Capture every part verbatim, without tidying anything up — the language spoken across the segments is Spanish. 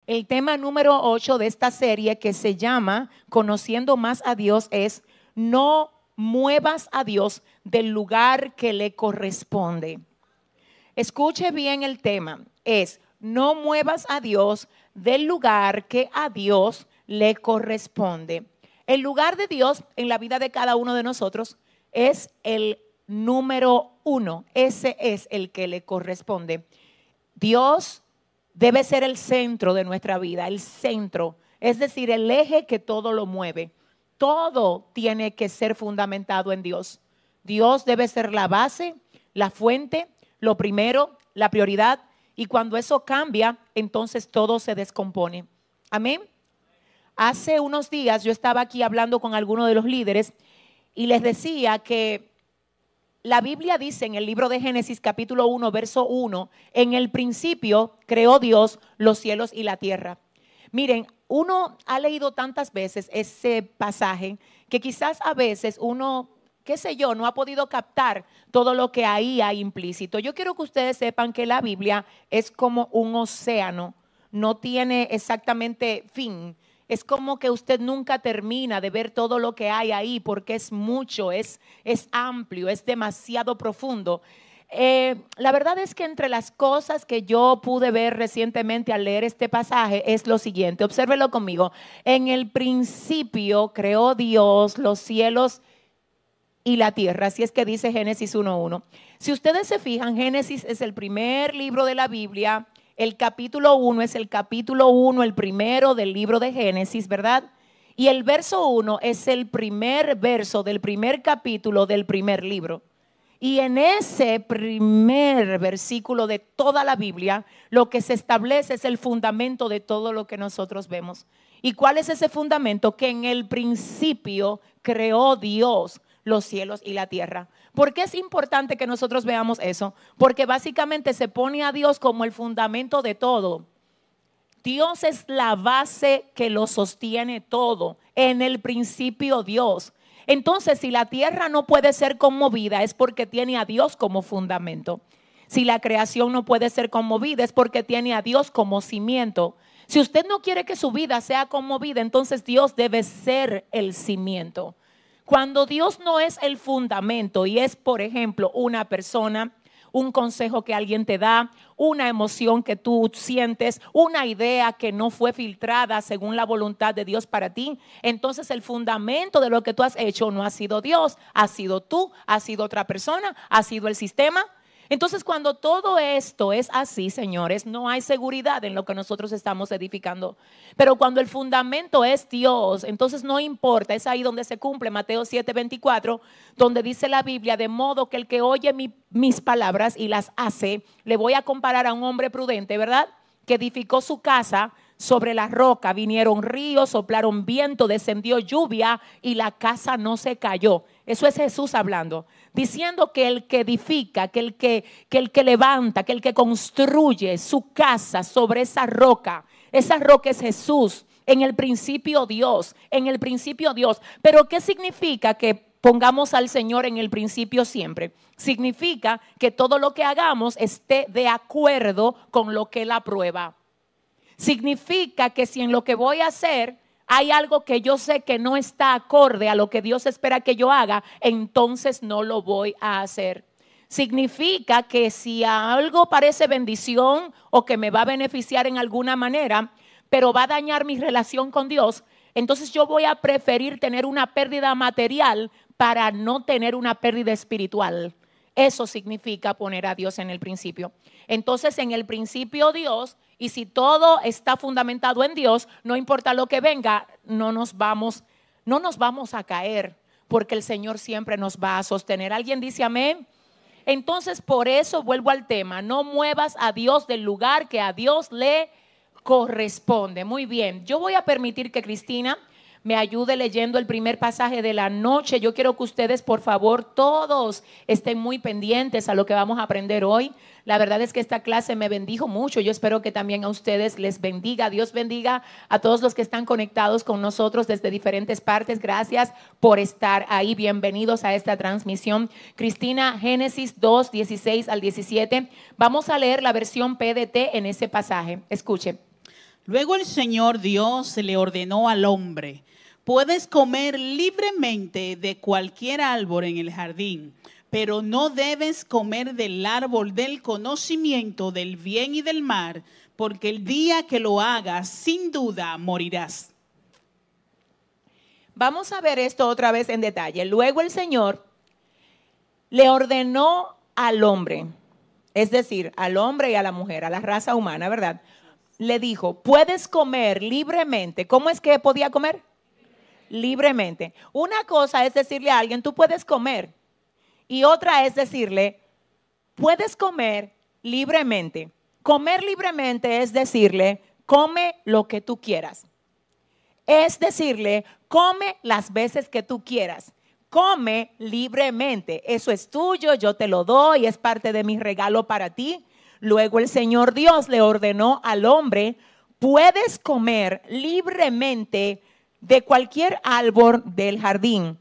El tema número ocho de esta serie, que se llama Conociendo más a Dios, es: no muevas a Dios del lugar que le corresponde. Escuche bien el tema, es: no muevas a Dios del lugar que a Dios le corresponde. El lugar de Dios en la vida de cada uno de nosotros es el número uno. Ese es el que le corresponde. Dios debe ser el centro de nuestra vida, el centro, es decir, el eje que todo lo mueve. Todo tiene que ser fundamentado en Dios. Dios debe ser la base, la fuente, lo primero, la prioridad. Y cuando eso cambia, entonces todo se descompone. Amén. Hace unos días yo estaba aquí hablando con algunos de los líderes y les decía que la Biblia dice en el libro de Génesis capítulo uno, verso uno, en el principio creó Dios los cielos y la tierra. Miren, uno ha leído tantas veces ese pasaje que quizás a veces uno, qué sé yo, no ha podido captar todo lo que ahí hay implícito. Yo quiero que ustedes sepan que la Biblia es como un océano, no tiene exactamente fin. Es como que usted nunca termina de ver todo lo que hay ahí, porque es mucho, es, es amplio, es demasiado profundo. Eh, la verdad es que entre las cosas que yo pude ver recientemente al leer este pasaje es lo siguiente. Obsérvelo conmigo. En el principio creó Dios los cielos y la tierra. Así es que dice Génesis uno uno. Si ustedes se fijan, Génesis es el primer libro de la Biblia. El capítulo uno es el capítulo uno, el primero del libro de Génesis, ¿verdad? Y el verso uno es el primer verso del primer capítulo del primer libro. Y en ese primer versículo de toda la Biblia, lo que se establece es el fundamento de todo lo que nosotros vemos. ¿Y cuál es ese fundamento? Que en el principio creó Dios los cielos y la tierra. ¿Por qué es importante que nosotros veamos eso? Porque básicamente se pone a Dios como el fundamento de todo. Dios es la base que lo sostiene todo. En el principio Dios. Entonces, si la tierra no puede ser conmovida, es porque tiene a Dios como fundamento. Si la creación no puede ser conmovida, es porque tiene a Dios como cimiento. Si usted no quiere que su vida sea conmovida, entonces Dios debe ser el cimiento. Cuando Dios no es el fundamento y es, por ejemplo, una persona, un consejo que alguien te da, una emoción que tú sientes, una idea que no fue filtrada según la voluntad de Dios para ti, entonces el fundamento de lo que tú has hecho no ha sido Dios, ha sido tú, ha sido otra persona, ha sido el sistema. Entonces, cuando todo esto es así, señores, no hay seguridad en lo que nosotros estamos edificando. Pero cuando el fundamento es Dios, entonces no importa, es ahí donde se cumple Mateo siete veinticuatro, donde dice la Biblia: de modo que el que oye mi, mis palabras y las hace, le voy a comparar a un hombre prudente, ¿verdad? Que edificó su casa sobre la roca, vinieron ríos, soplaron viento, descendió lluvia y la casa no se cayó. Eso es Jesús hablando, diciendo que el que edifica, que el que, que el que levanta, que el que construye su casa sobre esa roca, esa roca es Jesús. En el principio Dios, en el principio Dios. Pero ¿qué significa que pongamos al Señor en el principio siempre? Significa que todo lo que hagamos esté de acuerdo con lo que Él aprueba. Significa que si en lo que voy a hacer hay algo que yo sé que no está acorde a lo que Dios espera que yo haga, entonces no lo voy a hacer. Significa que si algo parece bendición o que me va a beneficiar en alguna manera, pero va a dañar mi relación con Dios, entonces yo voy a preferir tener una pérdida material para no tener una pérdida espiritual. Eso significa poner a Dios en el principio. Entonces, en el principio Dios, y si todo está fundamentado en Dios, no importa lo que venga, no nos vamos, no nos vamos a caer, porque el Señor siempre nos va a sostener. ¿Alguien dice amén? Entonces, por eso vuelvo al tema: no muevas a Dios del lugar que a Dios le corresponde. Muy bien, yo voy a permitir que Cristina me ayude leyendo el primer pasaje de la noche. Yo quiero que ustedes, por favor, todos estén muy pendientes a lo que vamos a aprender hoy. La verdad es que esta clase me bendijo mucho. Yo espero que también a ustedes les bendiga. Dios bendiga a todos los que están conectados con nosotros desde diferentes partes. Gracias por estar ahí. Bienvenidos a esta transmisión. Cristina, Génesis dos, dieciséis al diecisiete. Vamos a leer la versión P D T en ese pasaje. Escuche. Luego el Señor Dios le ordenó al hombre: puedes comer libremente de cualquier árbol en el jardín, pero no debes comer del árbol del conocimiento del bien y del mal, porque el día que lo hagas, sin duda morirás. Vamos a ver esto otra vez en detalle. Luego el Señor le ordenó al hombre, es decir, al hombre y a la mujer, a la raza humana, ¿verdad? Le dijo, puedes comer libremente. ¿Cómo es que podía comer? Libremente. Una cosa es decirle a alguien, tú puedes comer. Y otra es decirle, puedes comer libremente. Comer libremente es decirle, come lo que tú quieras. Es decirle, come las veces que tú quieras. Come libremente. Eso es tuyo, yo te lo doy, es parte de mi regalo para ti. Luego el Señor Dios le ordenó al hombre, puedes comer libremente de cualquier árbol del jardín,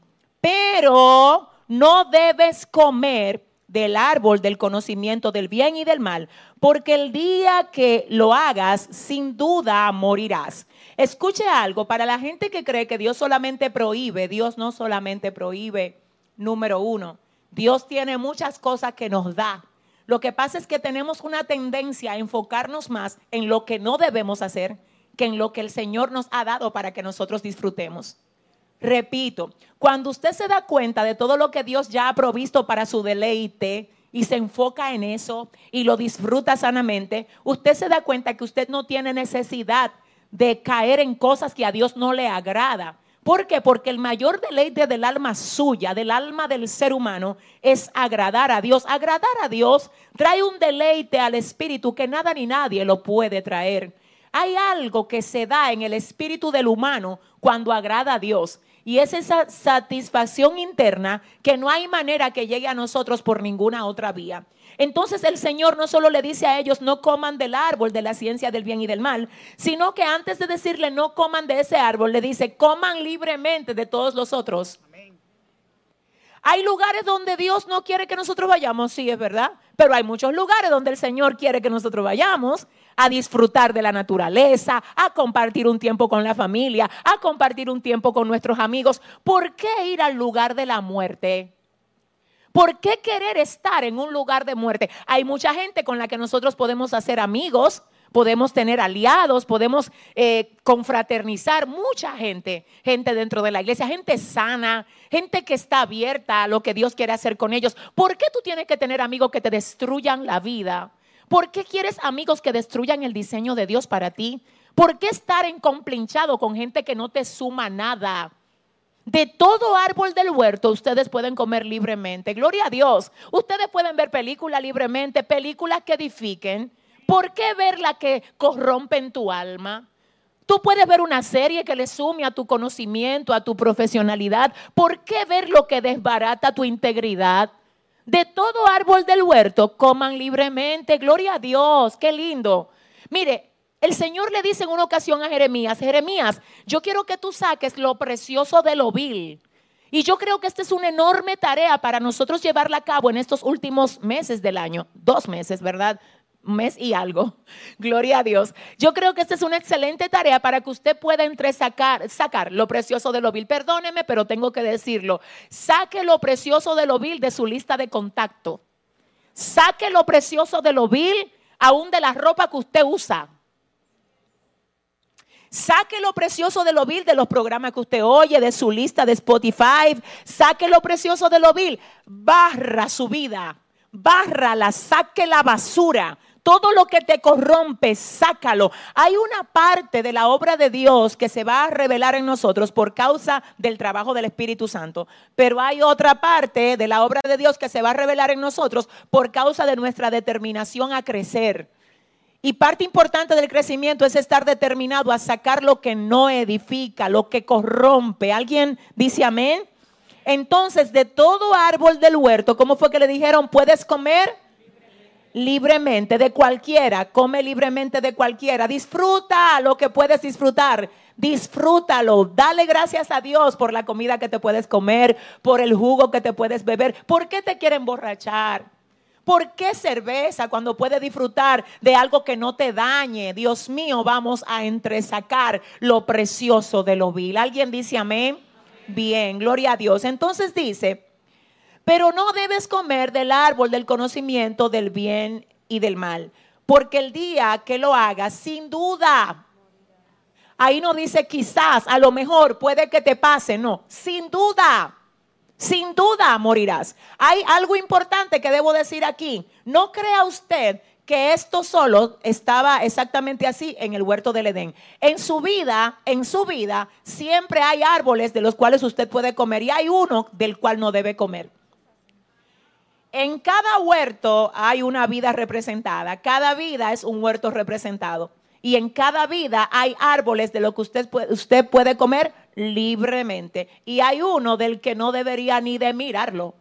pero no debes comer del árbol del conocimiento del bien y del mal, porque el día que lo hagas, sin duda morirás. Escuche algo, para la gente que cree que Dios solamente prohíbe, Dios no solamente prohíbe. Número uno, Dios tiene muchas cosas que nos da. Lo que pasa es que tenemos una tendencia a enfocarnos más en lo que no debemos hacer que en lo que el Señor nos ha dado para que nosotros disfrutemos. Repito, cuando usted se da cuenta de todo lo que Dios ya ha provisto para su deleite y se enfoca en eso y lo disfruta sanamente, usted se da cuenta que usted no tiene necesidad de caer en cosas que a Dios no le agrada. ¿Por qué? Porque el mayor deleite del alma suya, del alma del ser humano, es agradar a Dios. Agradar a Dios trae un deleite al espíritu que nada ni nadie lo puede traer. Hay algo que se da en el espíritu del humano cuando agrada a Dios. Y es esa satisfacción interna que no hay manera que llegue a nosotros por ninguna otra vía. Entonces el Señor no solo le dice a ellos no coman del árbol de la ciencia del bien y del mal, sino que antes de decirle no coman de ese árbol, le dice coman libremente de todos los otros. Amén. Hay lugares donde Dios no quiere que nosotros vayamos, sí es verdad, pero hay muchos lugares donde el Señor quiere que nosotros vayamos a disfrutar de la naturaleza, a compartir un tiempo con la familia, a compartir un tiempo con nuestros amigos. ¿Por qué ir al lugar de la muerte? ¿Por qué querer estar en un lugar de muerte? Hay mucha gente con la que nosotros podemos hacer amigos, podemos tener aliados, podemos eh, confraternizar. Mucha gente, gente dentro de la iglesia, gente sana, gente que está abierta a lo que Dios quiere hacer con ellos. ¿Por qué tú tienes que tener amigos que te destruyan la vida? ¿Por qué quieres amigos que destruyan el diseño de Dios para ti? ¿Por qué estar encomplinchado con gente que no te suma nada? De todo árbol del huerto ustedes pueden comer libremente. Gloria a Dios. Ustedes pueden ver películas libremente, películas que edifiquen. ¿Por qué ver la que corrompen tu alma? Tú puedes ver una serie que le sume a tu conocimiento, a tu profesionalidad. ¿Por qué ver lo que desbarata tu integridad? De todo árbol del huerto coman libremente. Gloria a Dios. Qué lindo. Mire, el Señor le dice en una ocasión a Jeremías, Jeremías, yo quiero que tú saques lo precioso de lo vil. Y yo creo que esta es una enorme tarea para nosotros llevarla a cabo en estos últimos meses del año. Dos meses, ¿verdad? Un mes y algo. Gloria a Dios. Yo creo que esta es una excelente tarea para que usted pueda entre sacar, sacar lo precioso de lo vil. Perdóneme, pero tengo que decirlo. Saque lo precioso de lo vil de su lista de contacto. Saque lo precioso de lo vil aún de la ropa que usted usa. Saque lo precioso de lo vil de los programas que usted oye, de su lista de Spotify. Saque lo precioso de lo vil. Barra su vida. Bárrala, saque la basura. Todo lo que te corrompe, sácalo. Hay una parte de la obra de Dios que se va a revelar en nosotros por causa del trabajo del Espíritu Santo. Pero hay otra parte de la obra de Dios que se va a revelar en nosotros por causa de nuestra determinación a crecer. Y parte importante del crecimiento es estar determinado a sacar lo que no edifica, lo que corrompe. ¿Alguien dice amén? Entonces, de todo árbol del huerto, ¿cómo fue que le dijeron? ¿Puedes comer? Libremente. Libremente, de cualquiera. Come libremente de cualquiera. Disfruta lo que puedes disfrutar. Disfrútalo. Dale gracias a Dios por la comida que te puedes comer, por el jugo que te puedes beber. ¿Por qué te quieren emborrachar? ¿Por qué cerveza cuando puedes disfrutar de algo que no te dañe? Dios mío, vamos a entresacar lo precioso de lo vil. ¿Alguien dice amén? Bien, gloria a Dios. Entonces dice, pero no debes comer del árbol del conocimiento del bien y del mal, porque el día que lo hagas, sin duda, ahí no dice quizás, a lo mejor puede que te pase, no, sin duda. Sin duda morirás. Hay algo importante que debo decir aquí. No crea usted que esto solo estaba exactamente así en el huerto del Edén. En su vida, en su vida, siempre hay árboles de los cuales usted puede comer y hay uno del cual no debe comer. En cada huerto hay una vida representada. Cada vida es un huerto representado. Y en cada vida hay árboles de lo que usted puede, usted puede comer libremente. Y hay uno del que no debería ni de mirarlo.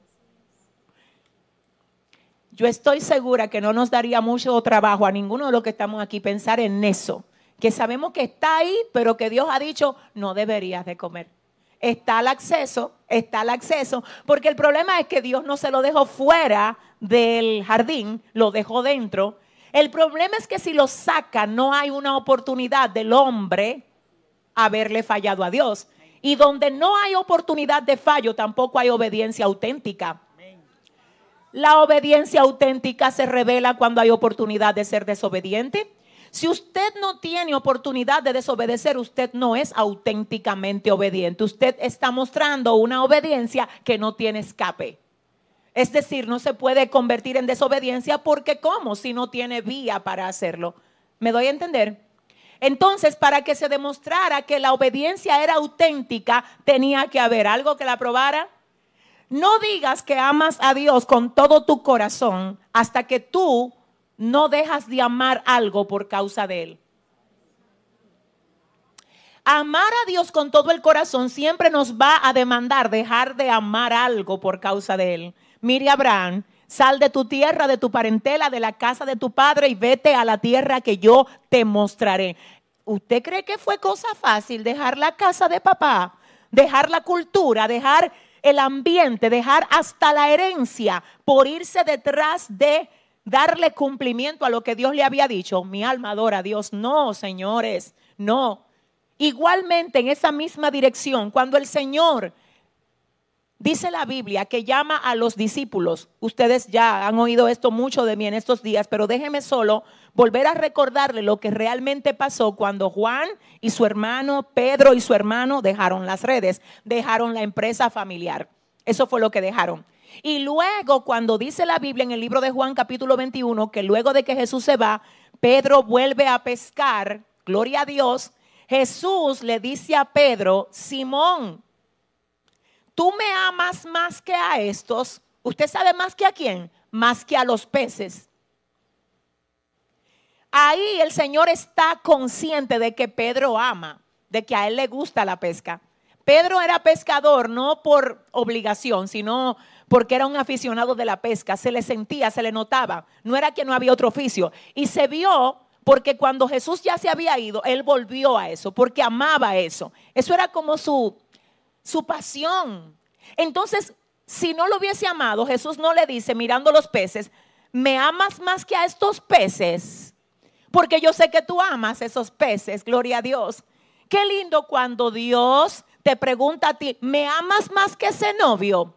Yo estoy segura que no nos daría mucho trabajo a ninguno de los que estamos aquí pensar en eso. Que sabemos que está ahí, pero que Dios ha dicho no deberías de comer. Está al acceso, está al acceso. Porque el problema es que Dios no se lo dejó fuera del jardín, lo dejó dentro. El problema es que si lo saca, no hay una oportunidad del hombre haberle fallado a Dios. Y donde no hay oportunidad de fallo, tampoco hay obediencia auténtica. La obediencia auténtica se revela cuando hay oportunidad de ser desobediente. Si usted no tiene oportunidad de desobedecer, usted no es auténticamente obediente. Usted está mostrando una obediencia que no tiene escape. Es decir, no se puede convertir en desobediencia porque ¿cómo? Si no tiene vía para hacerlo. ¿Me doy a entender? Entonces, para que se demostrara que la obediencia era auténtica, tenía que haber algo que la probara. No digas que amas a Dios con todo tu corazón hasta que tú no dejas de amar algo por causa de Él. Amar a Dios con todo el corazón siempre nos va a demandar dejar de amar algo por causa de Él. Mire a Abraham, sal de tu tierra, de tu parentela, de la casa de tu padre y vete a la tierra que yo te mostraré. ¿Usted cree que fue cosa fácil dejar la casa de papá, dejar la cultura, dejar el ambiente, dejar hasta la herencia por irse detrás de darle cumplimiento a lo que Dios le había dicho? Mi alma adora a Dios. No, señores, no. Igualmente en esa misma dirección, cuando el Señor dice la Biblia que llama a los discípulos, ustedes ya han oído esto mucho de mí en estos días, pero déjeme solo volver a recordarle lo que realmente pasó cuando Juan y su hermano, Pedro y su hermano dejaron las redes, dejaron la empresa familiar. Eso fue lo que dejaron. Y luego cuando dice la Biblia en el libro de Juan capítulo veintiuno, que luego de que Jesús se va, Pedro vuelve a pescar, gloria a Dios, Jesús le dice a Pedro, Simón, ¿tú me amas más que a estos? ¿Usted sabe más que a quién? Más que a los peces. Ahí el Señor está consciente de que Pedro ama, de que a él le gusta la pesca. Pedro era pescador no por obligación, sino porque era un aficionado de la pesca. Se le sentía, se le notaba. No era que no había otro oficio. Y se vio porque cuando Jesús ya se había ido, él volvió a eso, porque amaba eso. Eso era como su... su pasión. Entonces, si no lo hubiese amado, Jesús no le dice, mirando los peces, ¿me amas más que a estos peces? Porque yo sé que tú amas esos peces, gloria a Dios. Qué lindo cuando Dios te pregunta a ti, ¿me amas más que ese novio?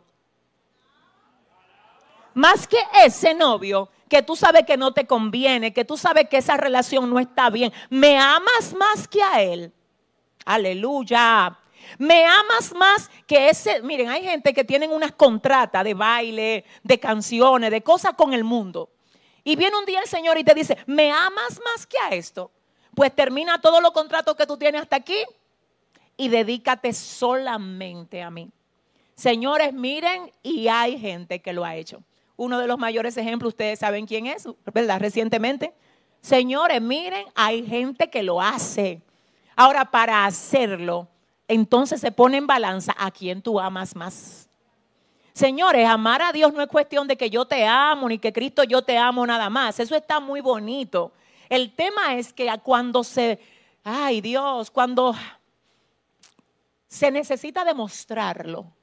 Más que ese novio que tú sabes que no te conviene, que tú sabes que esa relación no está bien. ¿Me amas más que a él? Aleluya. Me amas más que ese. Miren, hay gente que tienen unas contratas de baile, de canciones, de cosas con el mundo. Y viene un día el Señor y te dice, ¿me amas más que a esto? Pues termina todos los contratos que tú tienes hasta aquí y dedícate solamente a mí. Señores, miren, y hay gente que lo ha hecho. Uno de los mayores ejemplos, ustedes saben quién es, ¿verdad? Recientemente. Señores, miren, hay gente que lo hace. Ahora, para hacerlo, entonces se pone en balanza a quién tú amas más. Señores, amar a Dios no es cuestión de que yo te amo ni que Cristo yo te amo nada más. Eso está muy bonito. El tema es que cuando se, ay Dios, cuando se necesita demostrarlo,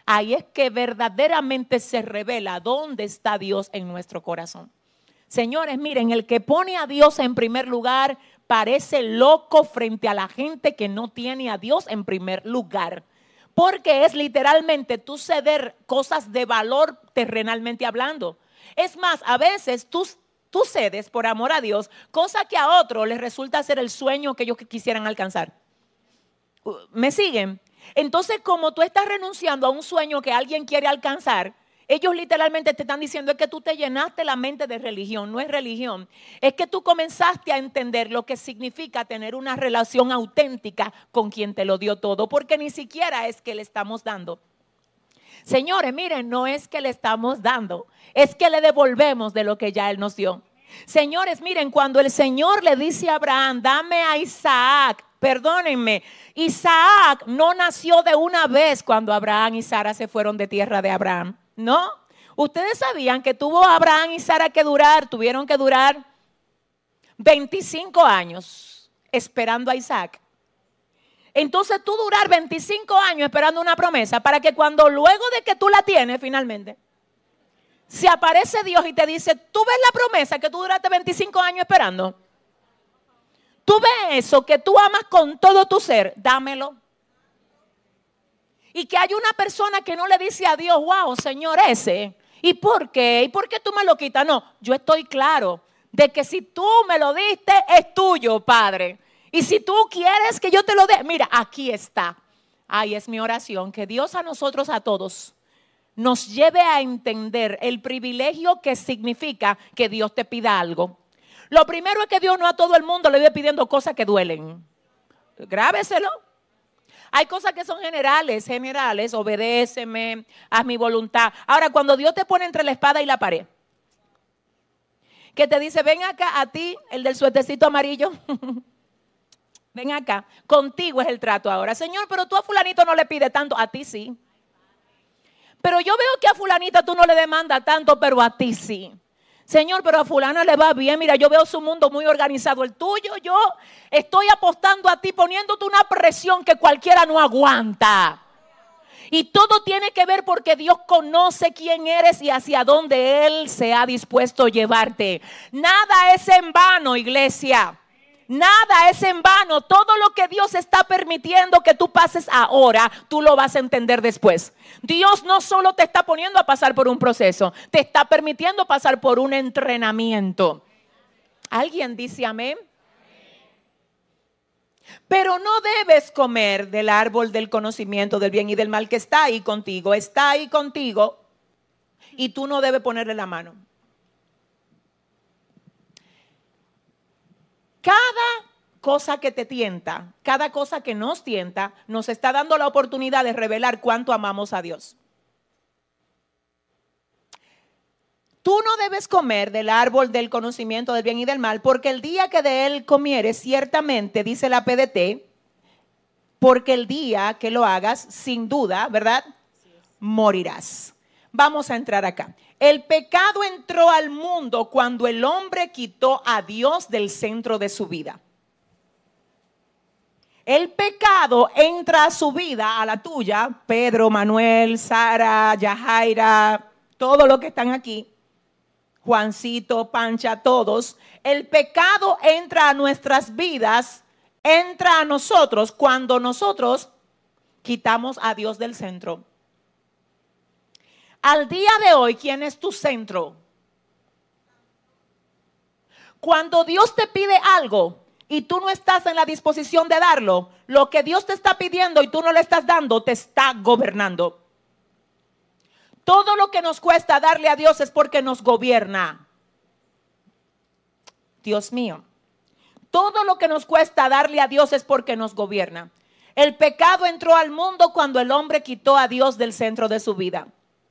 ahí es que verdaderamente se revela dónde está Dios en nuestro corazón. Señores, miren, el que pone a Dios en primer lugar parece loco frente a la gente que no tiene a Dios en primer lugar. Porque es literalmente tú ceder cosas de valor terrenalmente hablando. Es más, a veces tú, tú cedes por amor a Dios, cosa que a otro les resulta ser el sueño que ellos quisieran alcanzar. ¿Me siguen? Entonces, como tú estás renunciando a un sueño que alguien quiere alcanzar, ellos literalmente te están diciendo es que tú te llenaste la mente de religión. No es religión, es que tú comenzaste a entender lo que significa tener una relación auténtica con quien te lo dio todo, porque ni siquiera es que le estamos dando. Señores, miren, no es que le estamos dando, es que le devolvemos de lo que ya Él nos dio. Señores, miren, cuando el Señor le dice a Abraham, dame a Isaac, perdónenme, Isaac no nació de una vez cuando Abraham y Sara se fueron de tierra de Abraham. No, ustedes sabían que tuvo Abraham y Sara que durar, tuvieron que durar veinticinco años esperando a Isaac. Entonces tú durar veinticinco años esperando una promesa para que cuando luego de que tú la tienes finalmente, si aparece Dios y te dice, tú ves la promesa que tú duraste veinticinco años esperando. Tú ves eso que tú amas con todo tu ser, dámelo. Y que hay una persona que no le dice a Dios, wow, Señor, ese. ¿Y por qué? ¿Y por qué tú me lo quitas? No, yo estoy claro de que si tú me lo diste, es tuyo, Padre. Y si tú quieres que yo te lo dé, mira, aquí está. Ahí es mi oración, que Dios a nosotros, a todos, nos lleve a entender el privilegio que significa que Dios te pida algo. Lo primero es que Dios no a todo el mundo le vive pidiendo cosas que duelen. Grábeselo. Hay cosas que son generales, generales, obedéceme, haz mi voluntad. Ahora, cuando Dios te pone entre la espada y la pared, que te dice, ven acá a ti, el del suétercito amarillo, ven acá, contigo es el trato ahora. Señor, pero tú a fulanito no le pides tanto, a ti sí. Pero yo veo que a fulanita tú no le demandas tanto, pero a ti sí. Señor, pero a fulana le va bien, mira, yo veo su mundo muy organizado, el tuyo, yo estoy apostando a ti, poniéndote una presión que cualquiera no aguanta. Y todo tiene que ver porque Dios conoce quién eres y hacia dónde Él se ha dispuesto a llevarte. Nada es en vano, iglesia. Nada es en vano. Todo lo que Dios está permitiendo que tú pases ahora, tú lo vas a entender después. Dios no solo te está poniendo a pasar por un proceso, te está permitiendo pasar por un entrenamiento. ¿Alguien dice amén? Pero no debes comer del árbol del conocimiento del bien y del mal que está ahí contigo. Está ahí contigo y tú no debes ponerle la mano. Cada cosa que te tienta, cada cosa que nos tienta, nos está dando la oportunidad de revelar cuánto amamos a Dios. Tú no debes comer del árbol del conocimiento del bien y del mal, porque el día que de él comieres, ciertamente, dice la P D T, porque el día que lo hagas, sin duda, ¿verdad? Morirás. Vamos a entrar acá. El pecado entró al mundo cuando el hombre quitó a Dios del centro de su vida. El pecado entra a su vida, a la tuya, Pedro, Manuel, Sara, Yajaira, todos los que están aquí, Juancito, Pancha, todos. El pecado entra a nuestras vidas, entra a nosotros cuando nosotros quitamos a Dios del centro. Al día de hoy, ¿quién es tu centro? Cuando Dios te pide algo y tú no estás en la disposición de darlo, lo que Dios te está pidiendo y tú no le estás dando, te está gobernando. Todo lo que nos cuesta darle a Dios es porque nos gobierna. Dios mío. Todo lo que nos cuesta darle a Dios es porque nos gobierna. El pecado entró al mundo cuando el hombre quitó a Dios del centro de su vida.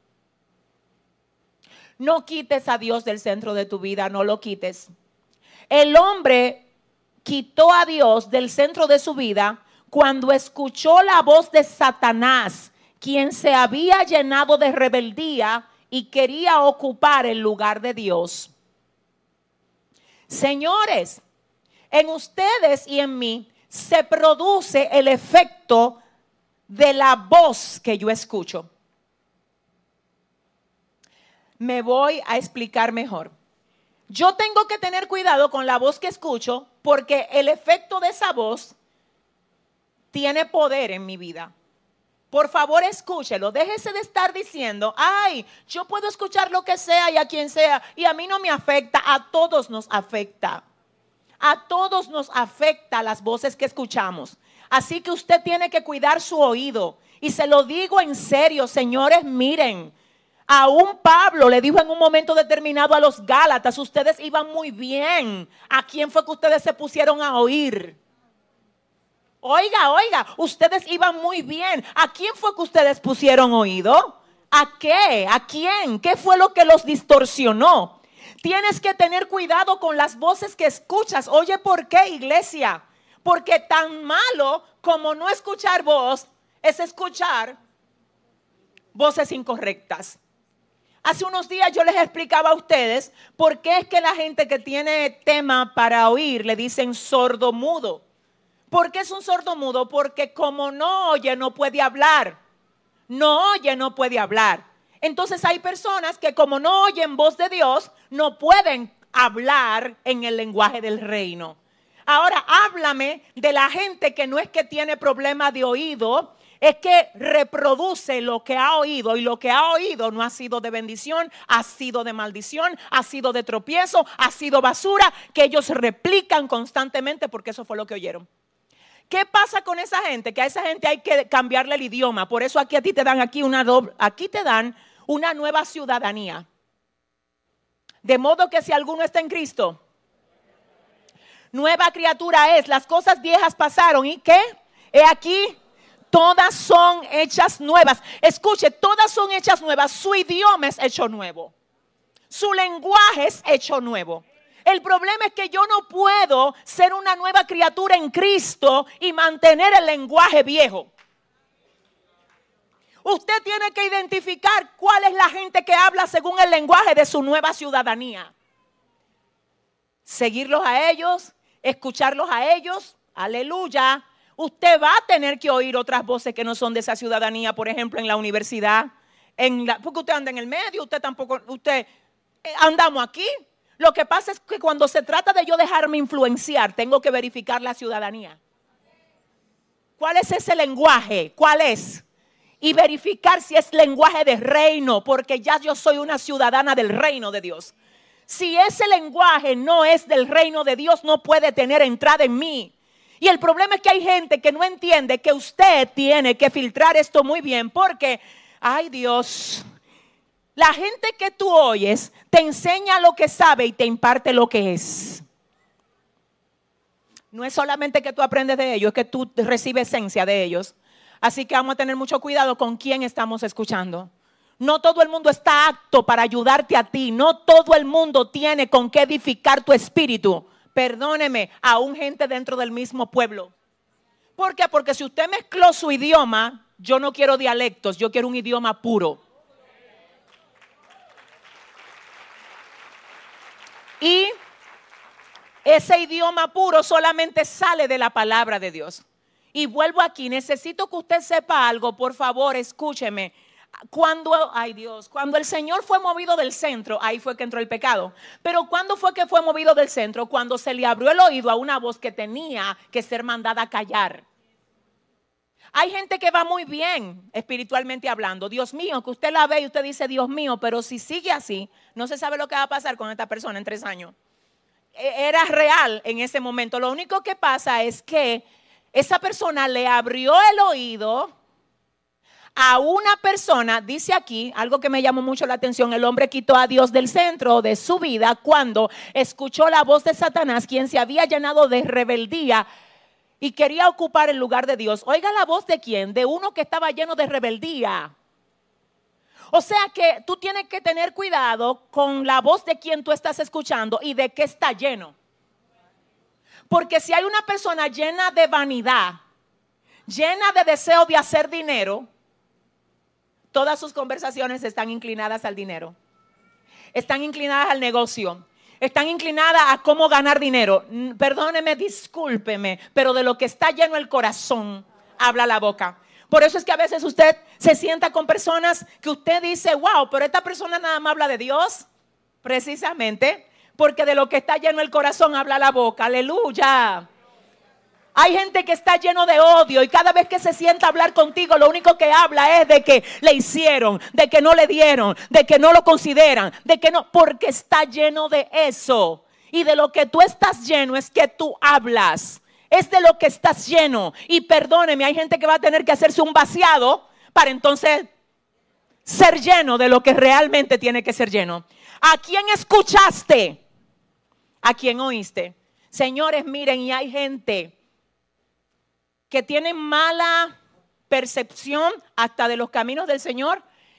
No quites a Dios del centro de tu vida, no lo quites. El hombre quitó a Dios del centro de su vida cuando escuchó la voz de Satanás, quien se había llenado de rebeldía y quería ocupar el lugar de Dios. Señores, en ustedes y en mí se produce el efecto de la voz que yo escucho. Me voy a explicar mejor. Yo tengo que tener cuidado con la voz que escucho porque el efecto de esa voz tiene poder en mi vida. Por favor, escúchelo. Déjese de estar diciendo, ay, yo puedo escuchar lo que sea y a quien sea y a mí no me afecta. A todos nos afecta. A todos nos afecta las voces que escuchamos. Así que usted tiene que cuidar su oído. Y se lo digo en serio, señores, miren. Aún Pablo le dijo en un momento determinado a los Gálatas, ustedes iban muy bien. ¿A quién fue que ustedes se pusieron a oír? Oiga, oiga, ustedes iban muy bien. ¿A quién fue que ustedes pusieron oído? ¿A qué? ¿A quién? ¿Qué fue lo que los distorsionó? Tienes que tener cuidado con las voces que escuchas. Oye, ¿por qué, iglesia? Porque tan malo como no escuchar voz es escuchar voces incorrectas. Hace unos días yo les explicaba a ustedes por qué es que la gente que tiene tema para oír le dicen sordomudo. ¿Por qué es un sordomudo? Porque como no oye, no puede hablar. No oye, no puede hablar. Entonces hay personas que como no oyen voz de Dios, no pueden hablar en el lenguaje del reino. Ahora, háblame de la gente que no es que tiene problema de oído, es que reproduce lo que ha oído y lo que ha oído no ha sido de bendición, ha sido de maldición, ha sido de tropiezo, ha sido basura, que ellos replican constantemente porque eso fue lo que oyeron. ¿Qué pasa con esa gente? Que a esa gente hay que cambiarle el idioma. Por eso aquí a ti te dan aquí una doble, aquí te dan una nueva ciudadanía. De modo que si alguno está en Cristo, nueva criatura es. Las cosas viejas pasaron. ¿Y qué? He aquí, todas son hechas nuevas. Escuche, todas son hechas nuevas. Su idioma es hecho nuevo. Su lenguaje es hecho nuevo. El problema es que yo no puedo ser una nueva criatura en Cristo y mantener el lenguaje viejo. Usted tiene que identificar cuál es la gente que habla según el lenguaje de su nueva ciudadanía. Seguirlos a ellos, escucharlos a ellos, aleluya. Usted va a tener que oír otras voces que no son de esa ciudadanía, por ejemplo, en la universidad, en la, porque usted anda en el medio, usted tampoco, usted, eh, andamos aquí. Lo que pasa es que cuando se trata de yo dejarme influenciar, tengo que verificar la ciudadanía. ¿Cuál es ese lenguaje? ¿Cuál es? Y verificar si es lenguaje de reino, porque ya yo soy una ciudadana del reino de Dios. Si ese lenguaje no es del reino de Dios, no puede tener entrada en mí. Y el problema es que hay gente que no entiende que usted tiene que filtrar esto muy bien, porque, ay Dios, la gente que tú oyes te enseña lo que sabe y te imparte lo que es. No es solamente que tú aprendes de ellos, es que tú recibes esencia de ellos. Así que vamos a tener mucho cuidado con quién estamos escuchando. No todo el mundo está apto para ayudarte a ti. No todo el mundo tiene con qué edificar tu espíritu. Perdóneme, aún gente dentro del mismo pueblo. ¿Por qué? Porque si usted mezcló su idioma, yo no quiero dialectos, yo quiero un idioma puro. Y ese idioma puro solamente sale de la palabra de Dios. Y vuelvo aquí, necesito que usted sepa algo, por favor, escúcheme. Cuando, ay Dios, cuando el Señor fue movido del centro, ahí fue que entró el pecado. Pero ¿cuándo fue que fue movido del centro? Cuando se le abrió el oído a una voz que tenía que ser mandada a callar. Hay gente que va muy bien espiritualmente hablando. Dios mío, que usted la ve y usted dice, Dios mío, pero si sigue así, no se sabe lo que va a pasar con esta persona en tres años. Era real en ese momento. Lo único que pasa es que esa persona le abrió el oído a una persona, dice aquí, algo que me llamó mucho la atención, el hombre quitó a Dios del centro de su vida cuando escuchó la voz de Satanás, quien se había llenado de rebeldía y quería ocupar el lugar de Dios. Oiga la voz de quién, de uno que estaba lleno de rebeldía. O sea que tú tienes que tener cuidado con la voz de quien tú estás escuchando y de qué está lleno. Porque si hay una persona llena de vanidad, llena de deseo de hacer dinero, todas sus conversaciones están inclinadas al dinero. Están inclinadas al negocio. Están inclinadas a cómo ganar dinero. Perdóneme, discúlpeme, pero de lo que está lleno el corazón, habla la boca. Por eso es que a veces usted se sienta con personas que usted dice, wow, pero esta persona nada más habla de Dios. Precisamente porque de lo que está lleno el corazón habla la boca. Aleluya. Hay gente que está lleno de odio y cada vez que se sienta a hablar contigo, lo único que habla es de que le hicieron, de que no le dieron, de que no lo consideran, de que no, porque está lleno de eso. Y de lo que tú estás lleno es que tú hablas. Es de lo que estás lleno. Y perdóneme, hay gente que va a tener que hacerse un vaciado para entonces ser lleno de lo que realmente tiene que ser lleno. ¿A quién escuchaste? ¿A quién oíste? Señores, miren, y hay gente que tienen mala percepción hasta de los caminos del Señor,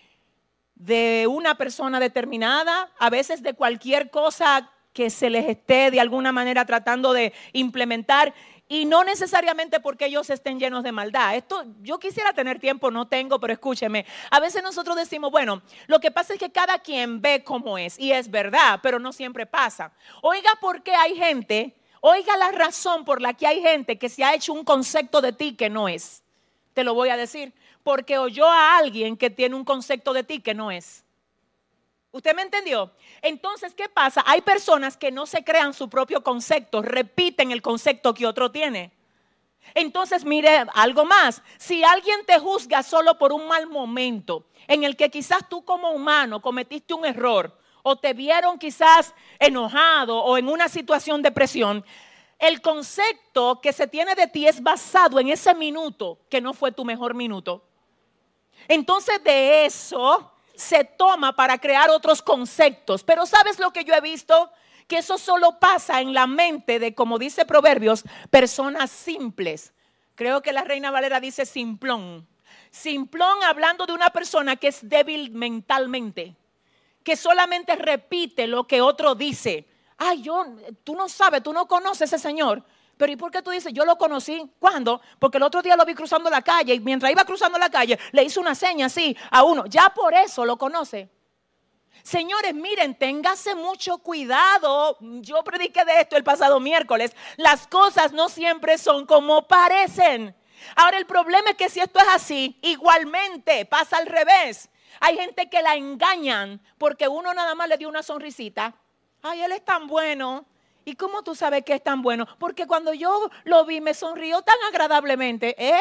de una persona determinada, a veces de cualquier cosa que se les esté de alguna manera tratando de implementar, y no necesariamente porque ellos estén llenos de maldad. Esto yo quisiera tener tiempo, no tengo, pero escúcheme, a veces nosotros decimos, bueno, lo que pasa es que cada quien ve cómo es, y es verdad, pero no siempre pasa. Oiga, ¿por qué hay gente? Oiga la razón por la que hay gente que se ha hecho un concepto de ti que no es. Te lo voy a decir. Porque oyó a alguien que tiene un concepto de ti que no es. ¿Usted me entendió? Entonces, ¿qué pasa? Hay personas que no se crean su propio concepto, repiten el concepto que otro tiene. Entonces, mire, algo más. Si alguien te juzga solo por un mal momento, en el que quizás tú como humano cometiste un error, o te vieron quizás enojado o en una situación de presión, el concepto que se tiene de ti es basado en ese minuto que no fue tu mejor minuto. Entonces de eso se toma para crear otros conceptos. Pero ¿sabes lo que yo he visto? Que eso solo pasa en la mente de, como dice Proverbios, personas simples. Creo que la Reina Valera dice simplón. Simplón hablando de una persona que es débil mentalmente, que solamente repite lo que otro dice. Ay, yo, tú no sabes, tú no conoces a ese señor. Pero ¿y por qué tú dices, yo lo conocí? ¿Cuándo? Porque el otro día lo vi cruzando la calle y mientras iba cruzando la calle le hizo una seña así a uno. Ya por eso lo conoce. Señores, miren, téngase mucho cuidado. Yo prediqué de esto el pasado miércoles. Las cosas no siempre son como parecen. Ahora el problema es que si esto es así, igualmente pasa al revés. Hay gente que la engañan porque uno nada más le dio una sonrisita. Ay, él es tan bueno. ¿Y cómo tú sabes que es tan bueno? Porque cuando yo lo vi me sonrió tan agradablemente. ¿Eh?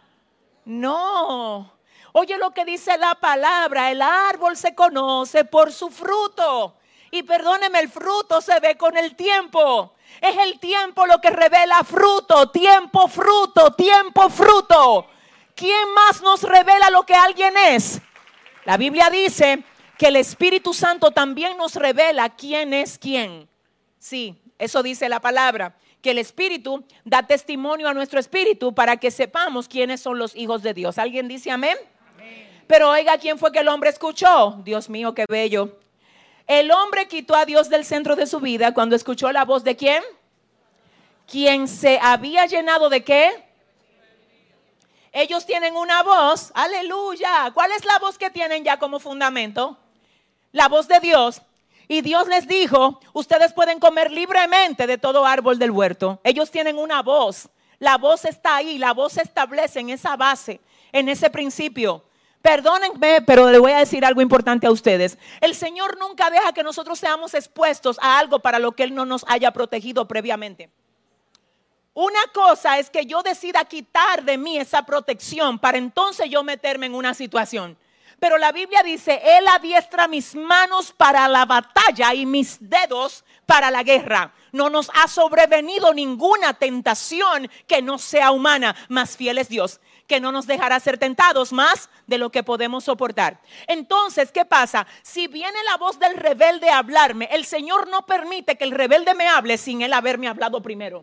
No. Oye lo que dice la palabra. El árbol se conoce por su fruto. Y perdóneme, el fruto se ve con el tiempo. Es el tiempo lo que revela fruto. Tiempo, fruto, tiempo, fruto. ¿Quién más nos revela lo que alguien es? La Biblia dice que el Espíritu Santo también nos revela quién es quién. Sí, eso dice la palabra, que el Espíritu da testimonio a nuestro espíritu para que sepamos quiénes son los hijos de Dios. ¿Alguien dice amén? Amén. Pero oiga, ¿quién fue que el hombre escuchó? Dios mío, qué bello. El hombre quitó a Dios del centro de su vida cuando escuchó la voz de ¿quién? Quien se había llenado de ¿qué? Ellos tienen una voz, aleluya. ¿Cuál es la voz que tienen ya como fundamento? La voz de Dios. Y Dios les dijo, ustedes pueden comer libremente de todo árbol del huerto. Ellos tienen una voz. La voz está ahí, la voz se establece en esa base, en ese principio. Perdónenme, pero le voy a decir algo importante a ustedes. El Señor nunca deja que nosotros seamos expuestos a algo para lo que Él no nos haya protegido previamente. Una cosa es que yo decida quitar de mí esa protección para entonces yo meterme en una situación. Pero la Biblia dice, Él adiestra mis manos para la batalla y mis dedos para la guerra. No nos ha sobrevenido ninguna tentación que no sea humana, más fiel es Dios, que no nos dejará ser tentados más de lo que podemos soportar. Entonces, ¿qué pasa? Si viene la voz del rebelde a hablarme, el Señor no permite que el rebelde me hable sin Él haberme hablado primero.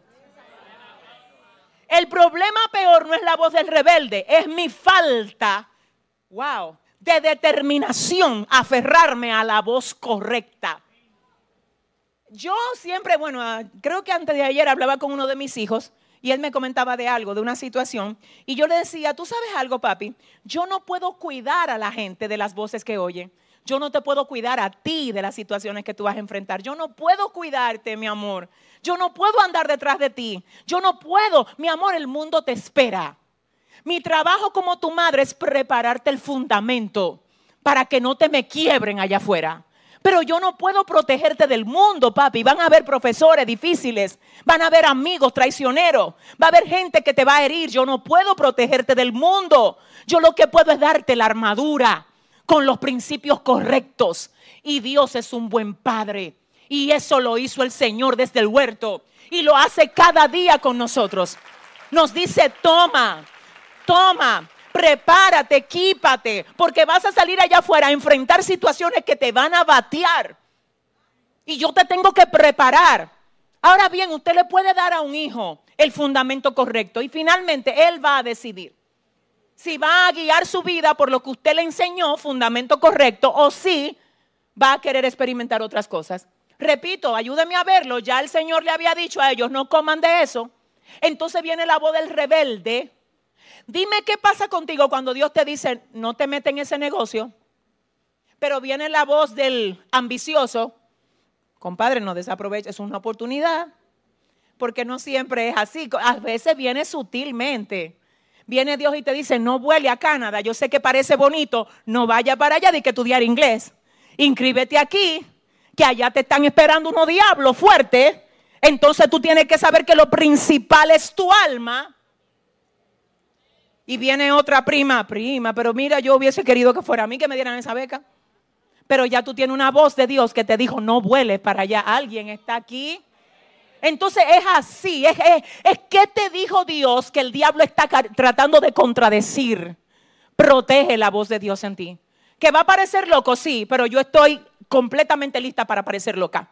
El problema peor no es la voz del rebelde, es mi falta, wow, de determinación a aferrarme a la voz correcta. Yo siempre, bueno, creo que antes de ayer hablaba con uno de mis hijos y él me comentaba de algo, de una situación, y yo le decía, ¿tú sabes algo, papi? Yo no puedo cuidar a la gente de las voces que oye. Yo no te puedo cuidar a ti de las situaciones que tú vas a enfrentar. Yo no puedo cuidarte, mi amor. Yo no puedo andar detrás de ti. Yo no puedo, mi amor, el mundo te espera. Mi trabajo como tu madre es prepararte el fundamento para que no te me quiebren allá afuera. Pero yo no puedo protegerte del mundo, papi. Van a haber profesores difíciles, van a haber amigos traicioneros, va a haber gente que te va a herir. Yo no puedo protegerte del mundo. Yo lo que puedo es darte la armadura con los principios correctos. Y Dios es un buen padre. Y eso lo hizo el Señor desde el huerto. Y lo hace cada día con nosotros. Nos dice, toma, toma. Prepárate, equípate, porque vas a salir allá afuera a enfrentar situaciones que te van a batear. Y yo te tengo que preparar. Ahora bien, usted le puede dar a un hijo el fundamento correcto y finalmente él va a decidir si va a guiar su vida por lo que usted le enseñó, fundamento correcto, o si va a querer experimentar otras cosas. Repito, ayúdeme a verlo. Ya el Señor le había dicho a ellos, no coman de eso. Entonces viene la voz del rebelde. Dime qué pasa contigo cuando Dios te dice, no te metas en ese negocio. Pero viene la voz del ambicioso. Compadre, no desaproveches, es una oportunidad. Porque no siempre es así. A veces viene sutilmente. Viene Dios y te dice, no vuele a Canadá. Yo sé que parece bonito. No vaya para allá de que estudiar inglés. Inscríbete aquí, que allá te están esperando unos diablos fuertes. Entonces tú tienes que saber que lo principal es tu alma. Y viene otra prima, prima, pero mira, yo hubiese querido que fuera a mí que me dieran esa beca. Pero ya tú tienes una voz de Dios que te dijo, no vueles para allá. Alguien está aquí. Entonces es así, es, es, es que te dijo Dios que el diablo está tratando de contradecir. Protege la voz de Dios en ti. Que va a parecer loco, sí, pero yo estoy completamente lista para parecer loca.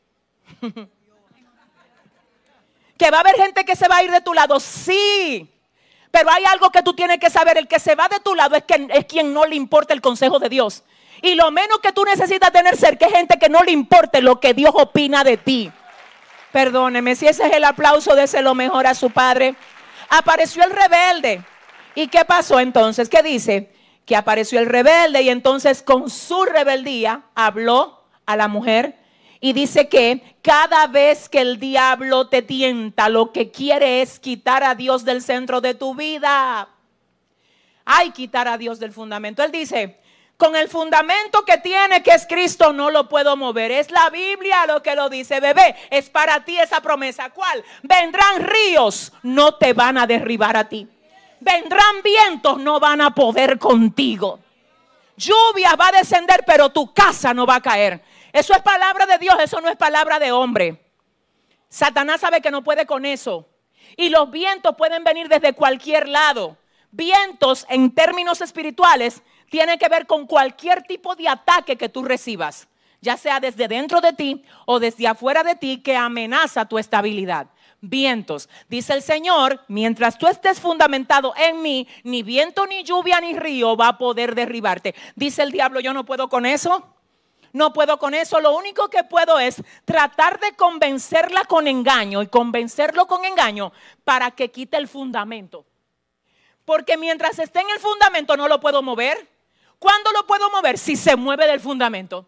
Que va a haber gente que se va a ir de tu lado, sí. Pero hay algo que tú tienes que saber, el que se va de tu lado es, que, es quien no le importa el consejo de Dios. Y lo menos que tú necesitas tener cerca es gente que no le importe lo que Dios opina de ti. Perdóneme, si ese es el aplauso, déselo mejor a su padre. Apareció el rebelde. ¿Y qué pasó entonces? ¿Qué dice? Que apareció el rebelde y entonces con su rebeldía habló a la mujer. Y dice que cada vez que el diablo te tienta, lo que quiere es quitar a Dios del centro de tu vida. Hay quitar a Dios del fundamento. Él dice, con el fundamento que tiene, que es Cristo, no lo puedo mover. Es la Biblia lo que lo dice, bebé. Es para ti esa promesa. ¿Cuál? Vendrán ríos, no te van a derribar a ti. Vendrán vientos, no van a poder contigo. Lluvia va a descender, pero tu casa no va a caer. Eso es palabra de Dios, eso no es palabra de hombre. Satanás sabe que no puede con eso. Y los vientos pueden venir desde cualquier lado. Vientos en términos espirituales tienen que ver con cualquier tipo de ataque que tú recibas. Ya sea desde dentro de ti o desde afuera de ti que amenaza tu estabilidad. Vientos, dice el Señor, mientras tú estés fundamentado en mí, ni viento, ni lluvia, ni río va a poder derribarte. Dice el diablo, yo no puedo con eso. No puedo con eso, lo único que puedo es tratar de convencerla con engaño y convencerlo con engaño para que quite el fundamento. Porque mientras esté en el fundamento no lo puedo mover. ¿Cuándo lo puedo mover? Si se mueve del fundamento.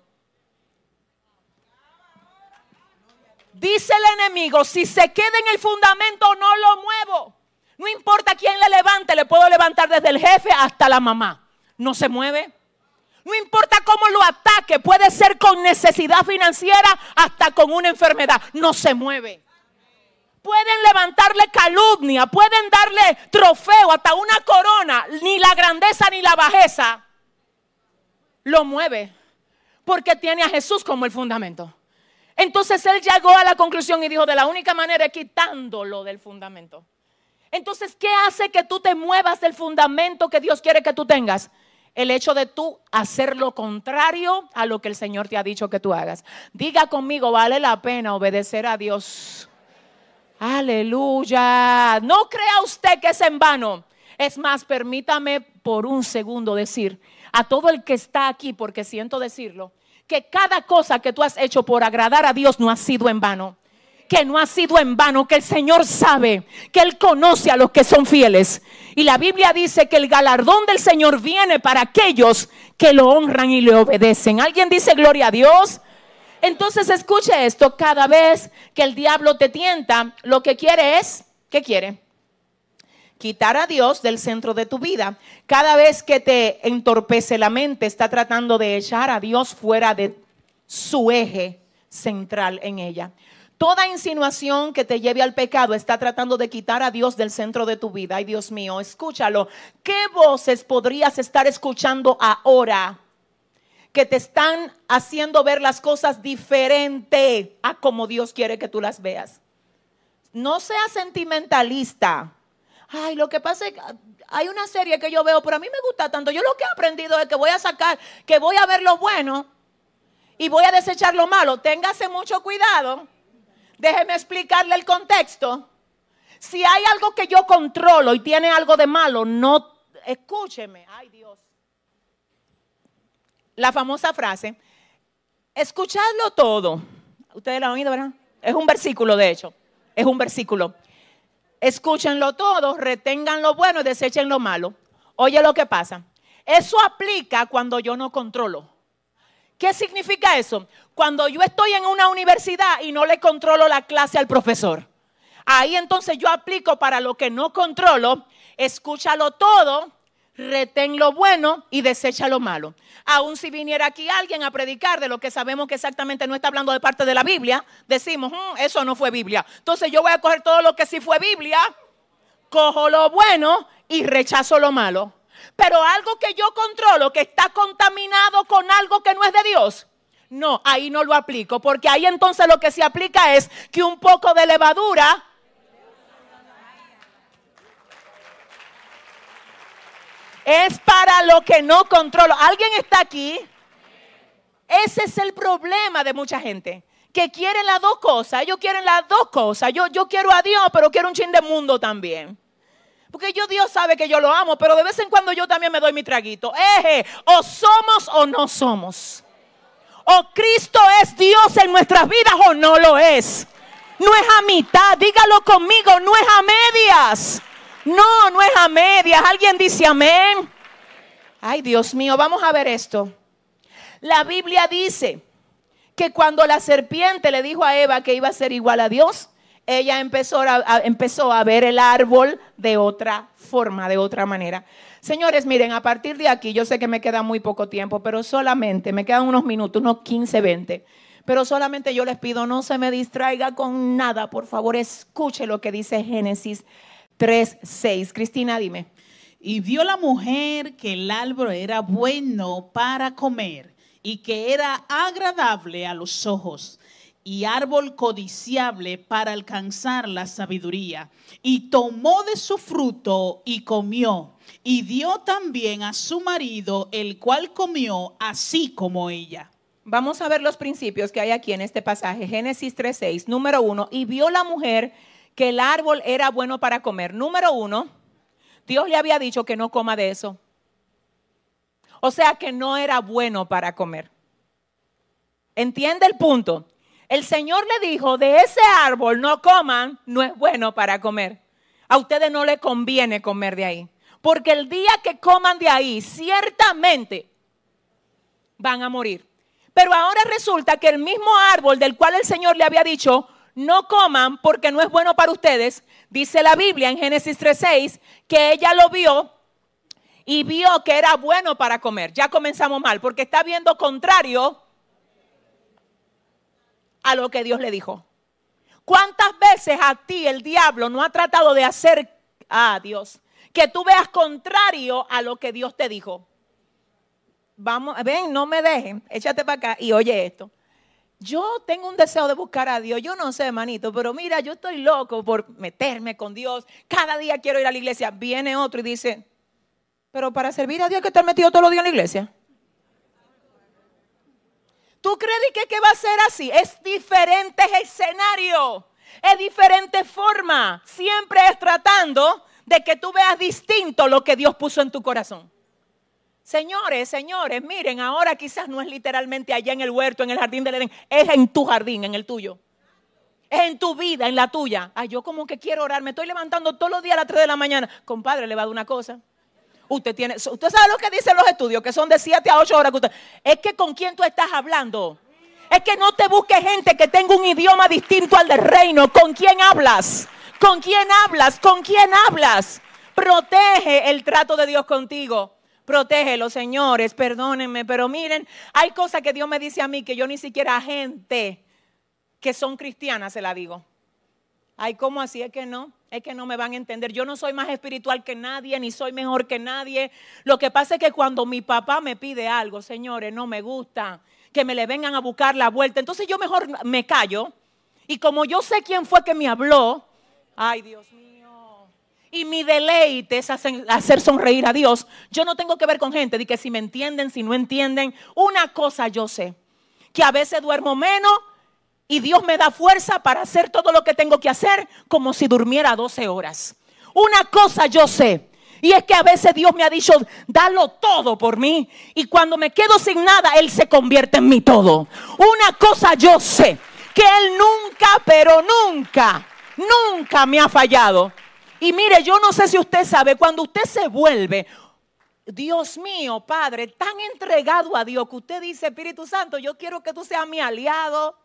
Dice el enemigo, si se queda en el fundamento no lo muevo. No importa quién le levante, le puedo levantar desde el jefe hasta la mamá. No se mueve. No importa cómo lo ataque, puede ser con necesidad financiera hasta con una enfermedad. No se mueve. Pueden levantarle calumnia, pueden darle trofeo, hasta una corona. Ni la grandeza ni la bajeza lo mueve. Porque tiene a Jesús como el fundamento. Entonces él llegó a la conclusión y dijo, de la única manera es quitándolo del fundamento. Entonces, ¿qué hace que tú te muevas del fundamento que Dios quiere que tú tengas? El hecho de tú hacer lo contrario a lo que el Señor te ha dicho que tú hagas. Diga conmigo, vale la pena obedecer a Dios. Aleluya. No crea usted que es en vano. Es más, permítame por un segundo decir a todo el que está aquí, porque siento decirlo, que cada cosa que tú has hecho por agradar a Dios no ha sido en vano. Que no ha sido en vano, que el Señor sabe, que Él conoce a los que son fieles. Y la Biblia dice que el galardón del Señor viene para aquellos que lo honran y le obedecen. ¿Alguien dice gloria a Dios? Entonces escuche esto, cada vez que el diablo te tienta, lo que quiere es, ¿qué quiere? quitar a Dios del centro de tu vida. Cada vez que te entorpece la mente, está tratando de echar a Dios fuera de su eje central en ella. Toda insinuación que te lleve al pecado está tratando de quitar a Dios del centro de tu vida. Ay, Dios mío, escúchalo. ¿Qué voces podrías estar escuchando ahora que te están haciendo ver las cosas diferente a como Dios quiere que tú las veas? No seas sentimentalista. Ay, lo que pasa es que hay una serie que yo veo, pero a mí me gusta tanto. Yo lo que he aprendido es que voy a sacar, que voy a ver lo bueno y voy a desechar lo malo. Téngase mucho cuidado. Déjeme explicarle el contexto. Si hay algo que yo controlo y tiene algo de malo, no, escúcheme. Ay, Dios. La famosa frase, escuchadlo todo. Ustedes lo han oído, ¿verdad? Es un versículo, de hecho. Es un versículo. Escúchenlo todo, retengan lo bueno y desechen lo malo. Oye lo que pasa. Eso aplica cuando yo no controlo. ¿Qué significa eso? Cuando yo estoy en una universidad y no le controlo la clase al profesor. Ahí entonces yo aplico para lo que no controlo. Escúchalo todo, retén lo bueno y desecha lo malo. Aún si viniera aquí alguien a predicar de lo que sabemos que exactamente no está hablando de parte de la Biblia, decimos, mmm, eso no fue Biblia. Entonces yo voy a coger todo lo que sí fue Biblia, cojo lo bueno y rechazo lo malo. Pero algo que yo controlo, que está contaminado con algo que no es de Dios, no, ahí no lo aplico. Porque ahí entonces lo que se aplica es que un poco de levadura es para lo que no controlo. ¿Alguien está aquí? Ese es el problema de mucha gente, que quieren las dos cosas. Ellos quieren las dos cosas. Yo, yo quiero a Dios, pero quiero un chin de mundo también. Porque yo, Dios sabe que yo lo amo, pero de vez en cuando yo también me doy mi traguito. Eje, o somos o no somos. O Cristo es Dios en nuestras vidas o no lo es. No es a mitad, dígalo conmigo, no es a medias. No, no es a medias. ¿Alguien dice amén? Ay, Dios mío, vamos a ver esto. La Biblia dice que cuando la serpiente le dijo a Eva que iba a ser igual a Dios, ella empezó a, a, empezó a ver el árbol de otra forma, de otra manera. Señores, miren, a partir de aquí, yo sé que me queda muy poco tiempo, pero solamente, me quedan unos minutos, unos quince, veinte. Pero solamente yo les pido, no se me distraiga con nada, por favor, escuche lo que dice Génesis tres, seis. Cristina, dime. Y vio la mujer que el árbol era bueno para comer y que era agradable a los ojos, y árbol codiciable para alcanzar la sabiduría. Y tomó de su fruto y comió, y dio también a su marido, el cual comió así como ella. Vamos a ver los principios que hay aquí en este pasaje. Génesis tres, seis. Número uno, y vio la mujer que el árbol era bueno para comer. Número uno, Dios le había dicho que no coma de eso. O sea que no era bueno para comer. ¿Entiende el punto? El Señor le dijo, de ese árbol no coman, no es bueno para comer. A ustedes no les conviene comer de ahí. Porque el día que coman de ahí, ciertamente van a morir. Pero ahora resulta que el mismo árbol del cual el Señor le había dicho, no coman porque no es bueno para ustedes, dice la Biblia en Génesis tres, seis, que ella lo vio y vio que era bueno para comer. Ya comenzamos mal, porque está viendo contrario a lo que Dios le dijo. ¿Cuántas veces a ti el diablo no ha tratado de hacer, ah, Dios, que tú veas contrario a lo que Dios te dijo? Vamos, ven, no me dejen, échate para acá y oye esto. Yo tengo un deseo de buscar a Dios, yo no sé, hermanito, pero mira, yo estoy loco por meterme con Dios. Cada día quiero ir a la iglesia. Viene otro y dice, pero para servir a Dios hay que estar metido todos los días en la iglesia. ¿Tú crees que, que va a ser así? Es diferente escenario, es diferente forma. Siempre es tratando de que tú veas distinto lo que Dios puso en tu corazón. Señores, señores, miren, ahora quizás no es literalmente allá en el huerto, en el jardín del Edén, es en tu jardín, en el tuyo. Es en tu vida, en la tuya. Ay, yo como que quiero orar, me estoy levantando todos los días a las tres de la mañana. Compadre, le va a dar una cosa. Usted tiene, usted sabe lo que dicen los estudios, que son de siete a ocho horas. Que usted, es que con quién tú estás hablando. Es que no te busques gente que tenga un idioma distinto al del reino. ¿Con quién hablas? ¿Con quién hablas? ¿Con quién hablas? Protege el trato de Dios contigo. Protégelo, señores, perdónenme, pero miren, hay cosas que Dios me dice a mí que yo ni siquiera a gente que son cristianas se la digo. Ay, ¿cómo así? Es que no, es que no me van a entender. Yo no soy más espiritual que nadie, ni soy mejor que nadie. Lo que pasa es que cuando mi papá me pide algo, señores, no me gusta que me le vengan a buscar la vuelta. Entonces yo mejor me callo. Y como yo sé quién fue que me habló, ay, Dios mío. Y mi deleite es hacer sonreír a Dios. Yo no tengo que ver con gente de que si me entienden, si no entienden. Una cosa yo sé, que a veces duermo menos y Dios me da fuerza para hacer todo lo que tengo que hacer como si durmiera doce horas. Una cosa yo sé, y es que a veces Dios me ha dicho, dalo todo por mí. Y cuando me quedo sin nada, Él se convierte en mi todo. Una cosa yo sé, que Él nunca, pero nunca, nunca me ha fallado. Y mire, yo no sé si usted sabe, cuando usted se vuelve, Dios mío, Padre, tan entregado a Dios que usted dice, Espíritu Santo, yo quiero que tú seas mi aliado.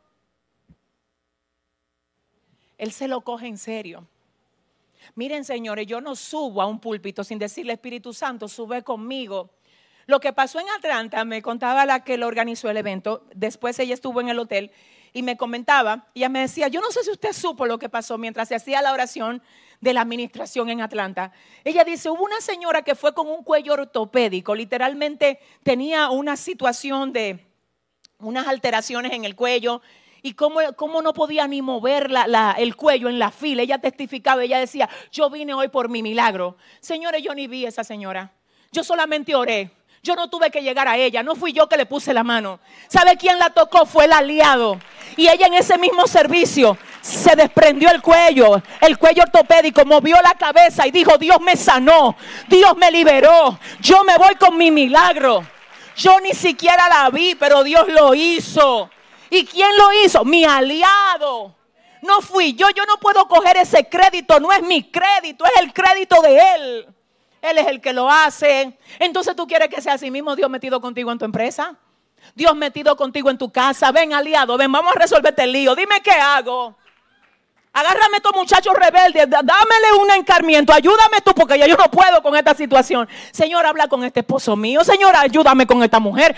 Él se lo coge en serio. Miren, señores, yo no subo a un púlpito sin decirle, Espíritu Santo, sube conmigo. Lo que pasó en Atlanta, me contaba la que lo organizó el evento, después ella estuvo en el hotel y me comentaba, ella me decía, yo no sé si usted supo lo que pasó mientras se hacía la oración de la administración en Atlanta. Ella dice, hubo una señora que fue con un cuello ortopédico, literalmente tenía una situación de unas alteraciones en el cuello y cómo, cómo no podía ni mover la, la, el cuello en la fila. Ella testificaba, ella decía, yo vine hoy por mi milagro. Señores, yo ni vi a esa señora, yo solamente oré. Yo no tuve que llegar a ella, no fui yo que le puse la mano. ¿Sabe quién la tocó? Fue el aliado. Y ella en ese mismo servicio se desprendió el cuello, el cuello ortopédico, movió la cabeza y dijo, Dios me sanó, Dios me liberó, yo me voy con mi milagro. Yo ni siquiera la vi, pero Dios lo hizo. ¿Y quién lo hizo? Mi aliado. No fui yo, yo no puedo coger ese crédito, no es mi crédito, es el crédito de Él. Él es el que lo hace. Entonces tú quieres que sea así mismo Dios metido contigo en tu empresa, Dios metido contigo en tu casa. Ven, aliado, ven, vamos a resolver este lío. Dime qué hago. Agárrame a estos muchachos rebeldes, dámele un encarmiento, ayúdame tú porque ya yo no puedo con esta situación. Señor, habla con este esposo mío. Señor, ayúdame con esta mujer.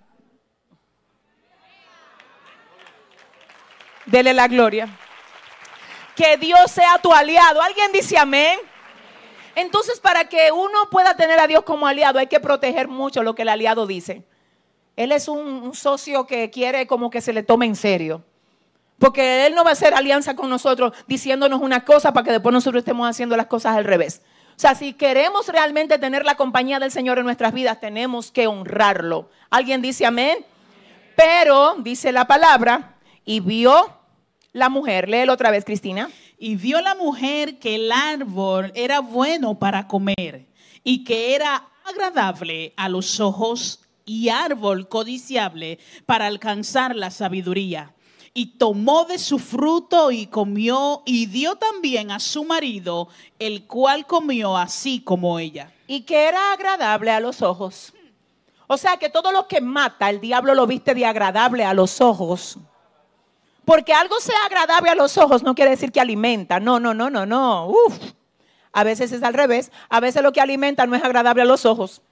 Dele la gloria. Que Dios sea tu aliado. ¿Alguien dice amén? Entonces, para que uno pueda tener a Dios como aliado, hay que proteger mucho lo que el aliado dice. Él es un, un socio que quiere como que se le tome en serio. Porque Él no va a hacer alianza con nosotros diciéndonos una cosa para que después nosotros estemos haciendo las cosas al revés. O sea, si queremos realmente tener la compañía del Señor en nuestras vidas, tenemos que honrarlo. ¿Alguien dice amén? Pero, dice la palabra, y vio la mujer. Léelo otra vez, Cristina. Y vio la mujer que el árbol era bueno para comer y que era agradable a los ojos y árbol codiciable para alcanzar la sabiduría. Y tomó de su fruto y comió y dio también a su marido, el cual comió así como ella. Y que era agradable a los ojos. O sea que todo lo que mata, el diablo lo viste de agradable a los ojos. Porque algo sea agradable a los ojos no quiere decir que alimenta. No, no, no, no, no. Uf. A veces es al revés. A veces lo que alimenta no es agradable a los ojos.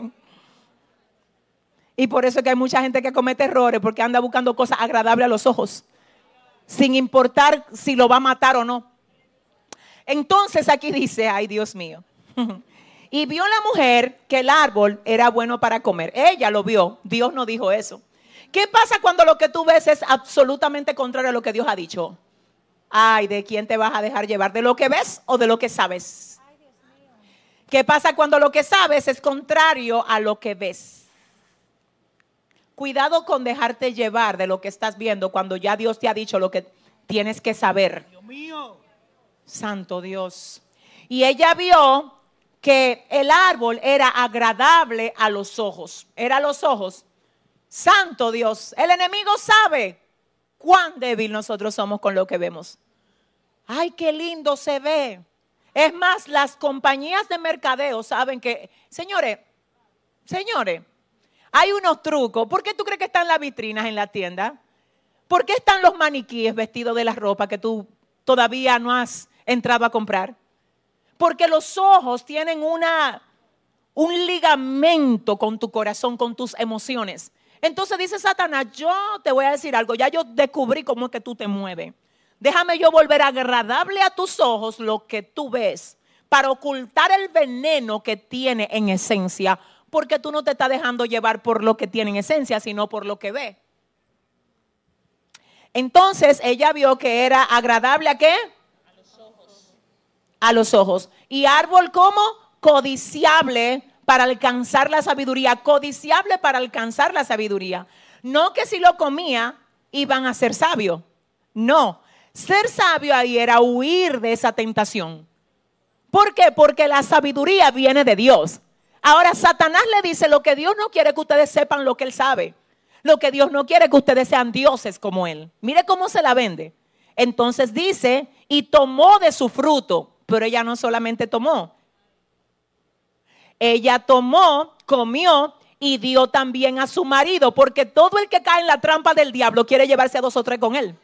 Y por eso es que hay mucha gente que comete errores porque anda buscando cosas agradables a los ojos, sin importar si lo va a matar o no. Entonces aquí dice, ay Dios mío. Y vio la mujer que el árbol era bueno para comer. Ella lo vio. Dios no dijo eso. ¿Qué pasa cuando lo que tú ves es absolutamente contrario a lo que Dios ha dicho? Ay, ¿de quién te vas a dejar llevar? ¿De lo que ves o de lo que sabes? ¿Qué pasa cuando lo que sabes es contrario a lo que ves? Cuidado con dejarte llevar de lo que estás viendo cuando ya Dios te ha dicho lo que tienes que saber. Dios mío. Santo Dios. Y ella vio que el árbol era agradable a los ojos. Era a los ojos. Santo Dios, el enemigo sabe cuán débil nosotros somos con lo que vemos. Ay, qué lindo se ve. Es más, las compañías de mercadeo saben que, señores, señores, hay unos trucos. ¿Por qué tú crees que están las vitrinas en la tienda? ¿Por qué están los maniquíes vestidos de la ropa que tú todavía no has entrado a comprar? Porque los ojos tienen una, un ligamento con tu corazón, con tus emociones. Entonces dice Satanás, yo te voy a decir algo, ya yo descubrí cómo es que tú te mueves. Déjame yo volver agradable a tus ojos lo que tú ves, para ocultar el veneno que tiene en esencia, porque tú no te estás dejando llevar por lo que tiene en esencia, sino por lo que ve. Entonces ella vio que era agradable ¿a qué? A los ojos. A los ojos. Y árbol como codiciable para alcanzar la sabiduría, codiciable para alcanzar la sabiduría. No que si lo comía iban a ser sabios. No, ser sabio ahí era huir de esa tentación. ¿Por qué? Porque la sabiduría viene de Dios. Ahora Satanás le dice lo que Dios no quiere que ustedes sepan lo que él sabe. Lo que Dios no quiere que ustedes sean dioses como él. Mire cómo se la vende. Entonces dice, y tomó de su fruto, pero ella no solamente tomó. Ella tomó, comió y dio también a su marido, porque todo el que cae en la trampa del diablo quiere llevarse a dos o tres con él.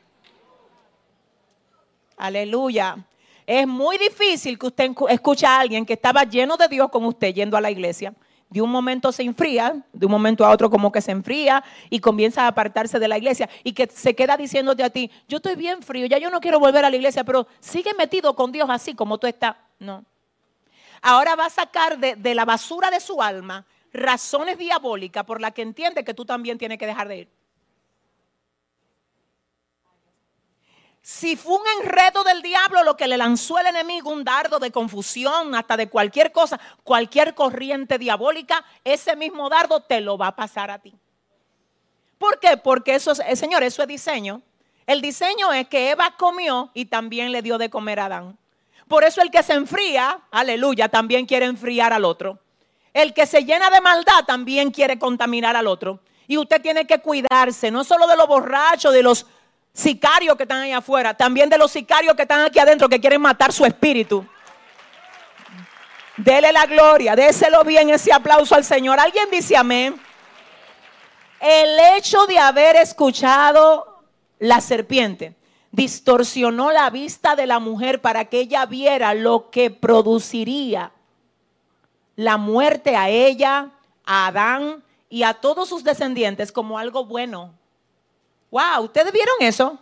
Aleluya. Es muy difícil que usted escuche a alguien que estaba lleno de Dios con usted yendo a la iglesia. De un momento se enfría, de un momento a otro como que se enfría y comienza a apartarse de la iglesia y que se queda diciéndote a ti, yo estoy bien frío, ya yo no quiero volver a la iglesia, pero sigue metido con Dios así como tú estás. No. Ahora va a sacar de, de la basura de su alma razones diabólicas por las que entiende que tú también tienes que dejar de ir. Si fue un enredo del diablo lo que le lanzó el enemigo, un dardo de confusión, hasta de cualquier cosa, cualquier corriente diabólica, ese mismo dardo te lo va a pasar a ti. ¿Por qué? Porque eso es, señor, eso es diseño. El diseño es que Eva comió y también le dio de comer a Adán. Por eso el que se enfría, aleluya, también quiere enfriar al otro. El que se llena de maldad también quiere contaminar al otro. Y usted tiene que cuidarse, no solo de los borrachos, de los sicarios que están ahí afuera, también de los sicarios que están aquí adentro que quieren matar su espíritu. Dele la gloria, déselo bien ese aplauso al Señor. ¿Alguien dice amén? El hecho de haber escuchado la serpiente distorsionó la vista de la mujer para que ella viera lo que produciría la muerte a ella, a Adán y a todos sus descendientes como algo bueno. Wow, ¿ustedes vieron eso?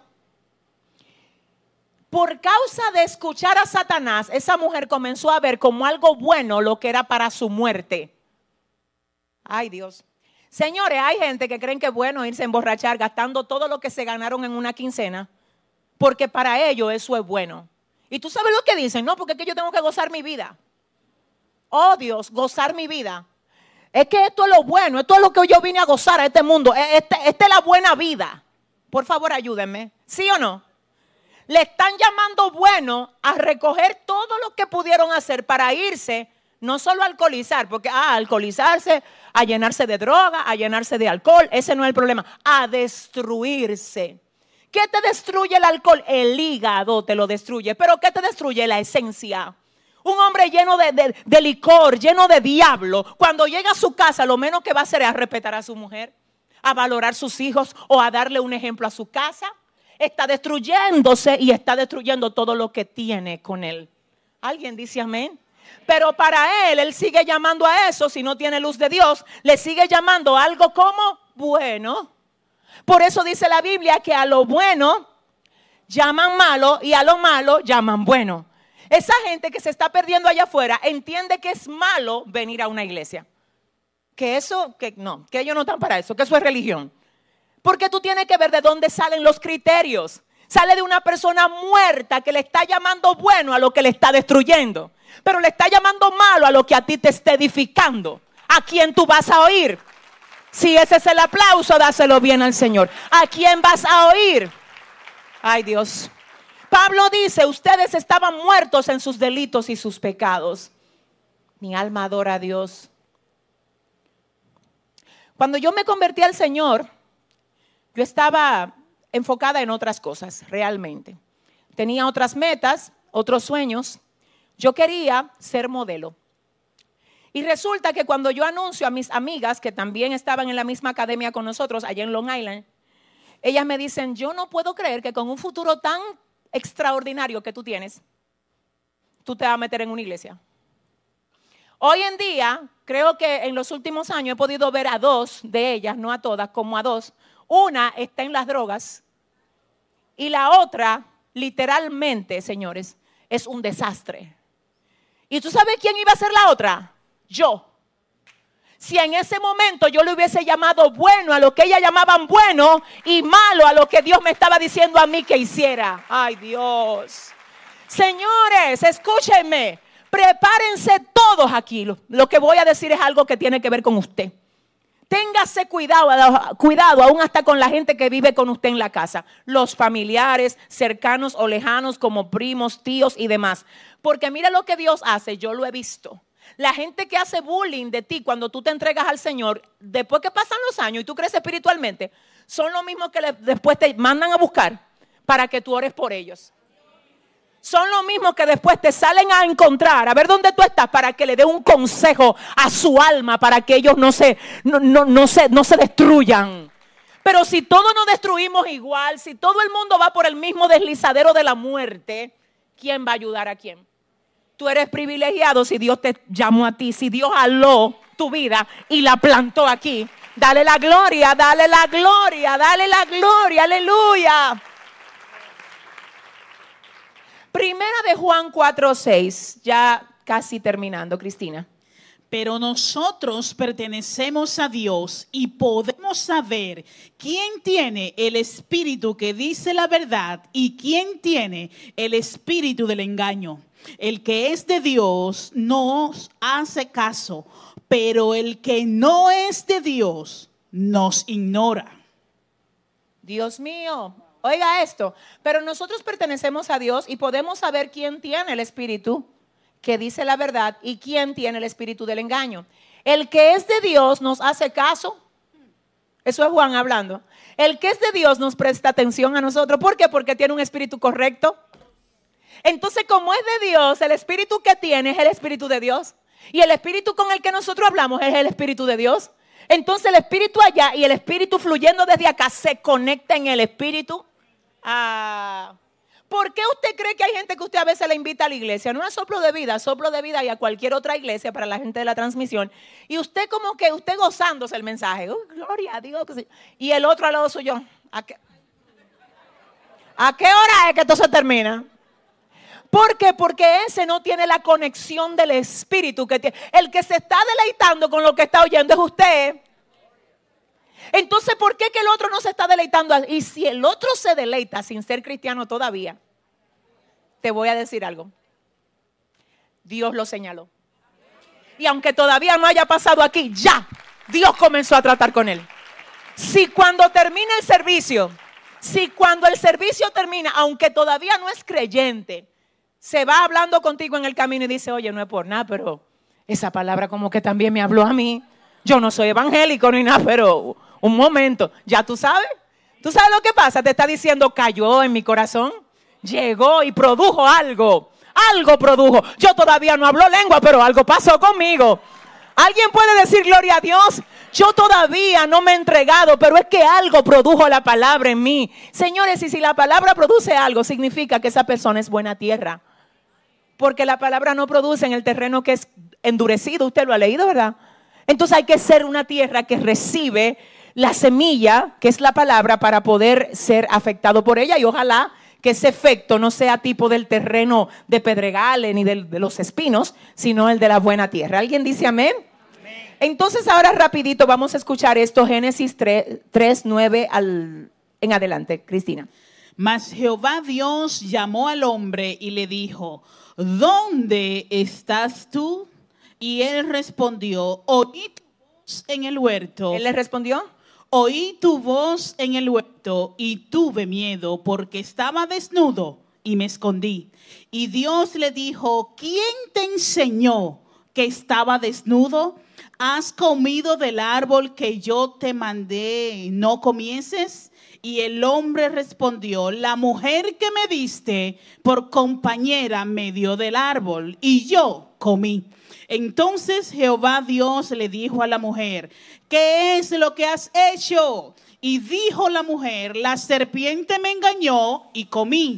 Por causa de escuchar a Satanás, esa mujer comenzó a ver como algo bueno lo que era para su muerte. Ay, Dios. Señores, hay gente que creen que es bueno irse a emborrachar gastando todo lo que se ganaron en una quincena, porque para ellos eso es bueno. Y tú sabes lo que dicen, no, porque es que yo tengo que gozar mi vida. Oh, Dios, gozar mi vida. Es que esto es lo bueno, esto es lo que yo vine a gozar a este mundo. Esta este es la buena vida. Por favor, ayúdenme. ¿Sí o no? Le están llamando bueno a recoger todo lo que pudieron hacer para irse, no solo a alcoholizar, porque ah, alcoholizarse, a llenarse de droga, a llenarse de alcohol, ese no es el problema, a destruirse. ¿Qué te destruye el alcohol? El hígado te lo destruye. ¿Pero qué te destruye? La esencia. Un hombre lleno de, de, de licor, lleno de diablo, cuando llega a su casa, lo menos que va a hacer es a respetar a su mujer, a valorar sus hijos o a darle un ejemplo a su casa. Está destruyéndose y está destruyendo todo lo que tiene con él. ¿Alguien dice amén? Pero para él, él sigue llamando a eso, si no tiene luz de Dios, le sigue llamando algo como bueno. Por eso dice la Biblia que a lo bueno llaman malo y a lo malo llaman bueno. Esa gente que se está perdiendo allá afuera entiende que es malo venir a una iglesia. Que eso, que no, que ellos no están para eso, que eso es religión. Porque tú tienes que ver de dónde salen los criterios. Sale de una persona muerta que le está llamando bueno a lo que le está destruyendo. Pero le está llamando malo a lo que a ti te está edificando. ¿A quién tú vas a oír? Si ese es el aplauso, dáselo bien al Señor. ¿A quién vas a oír? Ay, Dios. Pablo dice, ustedes estaban muertos en sus delitos y sus pecados. Mi alma adora a Dios. Cuando yo me convertí al Señor, yo estaba enfocada en otras cosas, realmente. Tenía otras metas, otros sueños. Yo quería ser modelo. Y resulta que cuando yo anuncio a mis amigas, que también estaban en la misma academia con nosotros, allá en Long Island, ellas me dicen, yo no puedo creer que con un futuro tan extraordinario que tú tienes, tú te vas a meter en una iglesia. Hoy en día, creo que en los últimos años he podido ver a dos de ellas, no a todas, como a dos. Una está en las drogas y la otra, literalmente, señores, es un desastre. ¿Y tú sabes quién iba a ser la otra? Yo. Si en ese momento yo le hubiese llamado bueno a lo que ellas llamaban bueno y malo a lo que Dios me estaba diciendo a mí que hiciera. Ay, Dios. Señores, escúchenme. Prepárense todos aquí. Lo, lo que voy a decir es algo que tiene que ver con usted. Téngase cuidado, cuidado aún hasta con la gente que vive con usted en la casa. Los familiares, cercanos o lejanos como primos, tíos y demás. Porque mira lo que Dios hace, yo lo he visto. La gente que hace bullying de ti cuando tú te entregas al Señor, después que pasan los años y tú creces espiritualmente, son los mismos que le, después te mandan a buscar para que tú ores por ellos. Son los mismos que después te salen a encontrar, a ver dónde tú estás, para que le dé un consejo a su alma, para que ellos no se, no, no, no se, no se destruyan. Pero si todos nos destruimos igual, si todo el mundo va por el mismo deslizadero de la muerte, ¿quién va a ayudar a quién? Tú eres privilegiado si Dios te llamó a ti, si Dios jaló tu vida y la plantó aquí. Dale la gloria, dale la gloria, dale la gloria, aleluya. Primera de Juan cuatro seis, ya casi terminando, Cristina. Pero nosotros pertenecemos a Dios y podemos saber quién tiene el espíritu que dice la verdad y quién tiene el espíritu del engaño. El que es de Dios nos hace caso, pero el que no es de Dios nos ignora. Dios mío. Oiga esto, pero nosotros pertenecemos a Dios y podemos saber quién tiene el espíritu que dice la verdad y quién tiene el espíritu del engaño. El que es de Dios nos hace caso. Eso es Juan hablando. El que es de Dios nos presta atención a nosotros. ¿Por qué? Porque tiene un espíritu correcto. Entonces, como es de Dios, el espíritu que tiene es el espíritu de Dios. Y el espíritu con el que nosotros hablamos es el espíritu de Dios. Entonces el espíritu allá y el espíritu fluyendo desde acá se conecta en el espíritu. Ah, ¿por qué usted cree que hay gente que usted a veces le invita a la iglesia? No es soplo de vida, soplo de vida y a cualquier otra iglesia para la gente de la transmisión. Y usted como que, usted gozándose el mensaje. Oh, gloria a Dios. Y el otro al lado suyo. ¿A qué, ¿A qué hora es que esto se termina? ¿Por qué? Porque ese no tiene la conexión del espíritu que tiene. El que se está deleitando con lo que está oyendo es usted. Entonces, ¿por qué que el otro no se está deleitando? Y si el otro se deleita sin ser cristiano todavía, te voy a decir algo. Dios lo señaló. Y aunque todavía no haya pasado aquí, ya Dios comenzó a tratar con él. Si cuando termine el servicio, si cuando el servicio termina, aunque todavía no es creyente, se va hablando contigo en el camino y dice, oye, no es por nada, pero esa palabra como que también me habló a mí. Yo no soy evangélico ni nada, pero un momento, ya tú sabes. ¿Tú sabes lo que pasa? Te está diciendo, cayó en mi corazón, llegó y produjo algo. Algo produjo. Yo todavía no hablo lengua, pero algo pasó conmigo. ¿Alguien puede decir gloria a Dios? Yo todavía no me he entregado, pero es que algo produjo la palabra en mí. Señores, y si la palabra produce algo, significa que esa persona es buena tierra. Porque la palabra no produce en el terreno que es endurecido. Usted lo ha leído, ¿verdad? Entonces hay que ser una tierra que recibe la semilla, que es la palabra, para poder ser afectado por ella. Y ojalá que ese efecto no sea tipo del terreno de pedregales ni del, de los espinos, sino el de la buena tierra. ¿Alguien dice amén? Amén. Entonces ahora rapidito vamos a escuchar esto, Génesis tres, nueve al, en adelante, Cristina. Mas Jehová Dios llamó al hombre y le dijo, ¿dónde estás tú? Y él respondió, oí tu voz en el huerto. ¿Él le respondió? Oí tu voz en el huerto y tuve miedo porque estaba desnudo y me escondí. Y Dios le dijo, ¿quién te enseñó que estaba desnudo? ¿Has comido del árbol que yo te mandé no comieses? Y el hombre respondió, la mujer que me diste por compañera me dio del árbol y yo comí. Entonces Jehová Dios le dijo a la mujer, ¿qué es lo que has hecho? Y dijo la mujer, la serpiente me engañó y comí.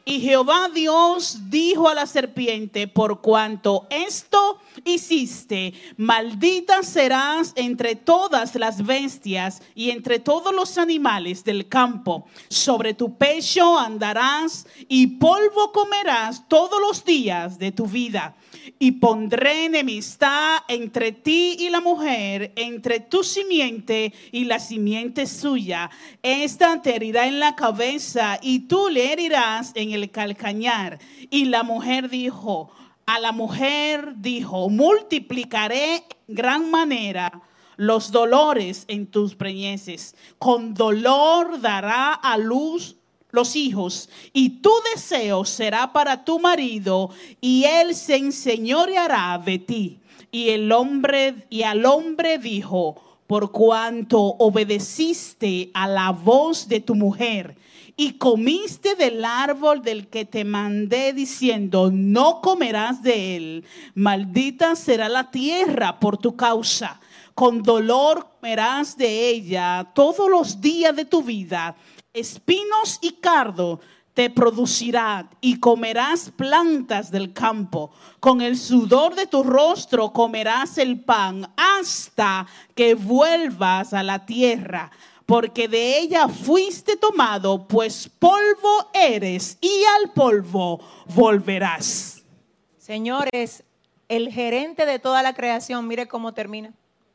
Y Jehová Dios dijo a la serpiente: por cuanto esto hiciste, maldita serás entre todas las bestias y entre todos los animales del campo. Sobre tu pecho andarás y polvo comerás todos los días de tu vida. Y pondré enemistad entre ti y la mujer, entre tu simiente y la simiente suya. Esta te herirá en la cabeza y tú le herirás en el calcañar. Y la mujer dijo, a la mujer dijo, multiplicaré en gran manera los dolores en tus preñeces. Con dolor dará a luz los hijos, y tu deseo será para tu marido, y él se enseñoreará de ti. Y el hombre, y al hombre dijo: por cuanto obedeciste a la voz de tu mujer y comiste del árbol del que te mandé diciendo: no comerás de él, maldita será la tierra por tu causa. Con dolor comerás de ella todos los días de tu vida. Espinos y cardo te producirá y comerás plantas del campo. Con el sudor de tu rostro comerás el pan hasta que vuelvas a la tierra, porque de ella fuiste tomado, pues polvo eres y al polvo volverás. Señores, el gerente de toda la creación, mire cómo termina.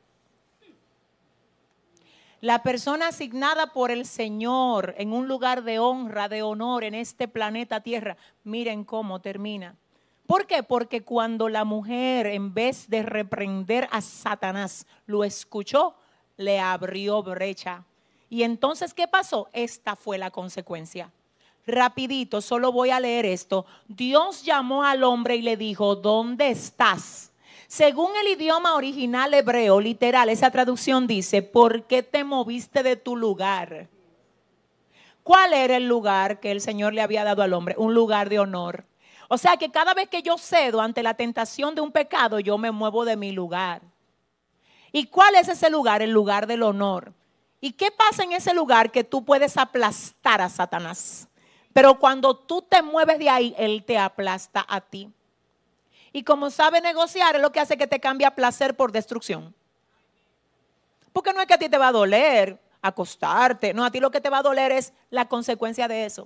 La persona asignada por el Señor en un lugar de honra, de honor en este planeta Tierra, miren cómo termina. ¿Por qué? Porque cuando la mujer, en vez de reprender a Satanás, lo escuchó, le abrió brecha. Y entonces, ¿qué pasó? Esta fue la consecuencia. Rapidito, solo voy a leer esto. Dios llamó al hombre y le dijo: ¿dónde estás? Según el idioma original hebreo, literal, esa traducción dice: ¿por qué te moviste de tu lugar? ¿Cuál era el lugar que el Señor le había dado al hombre? Un lugar de honor. O sea que cada vez que yo cedo ante la tentación de un pecado, yo me muevo de mi lugar. ¿Y cuál es ese lugar? El lugar del honor. ¿Y qué pasa en ese lugar? Que tú puedes aplastar a Satanás. Pero cuando tú te mueves de ahí, él te aplasta a ti. Y como sabe negociar, es lo que hace que te cambie a placer por destrucción. Porque no es que a ti te va a doler acostarte. No, a ti lo que te va a doler es la consecuencia de eso.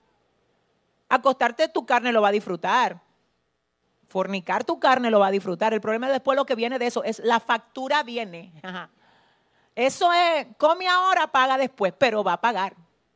Acostarte, tu carne lo va a disfrutar. Fornicar, tu carne lo va a disfrutar. El problema es después lo que viene de eso. Es la factura viene. Ajá. Eso es, come ahora, paga después. Pero va a pagar.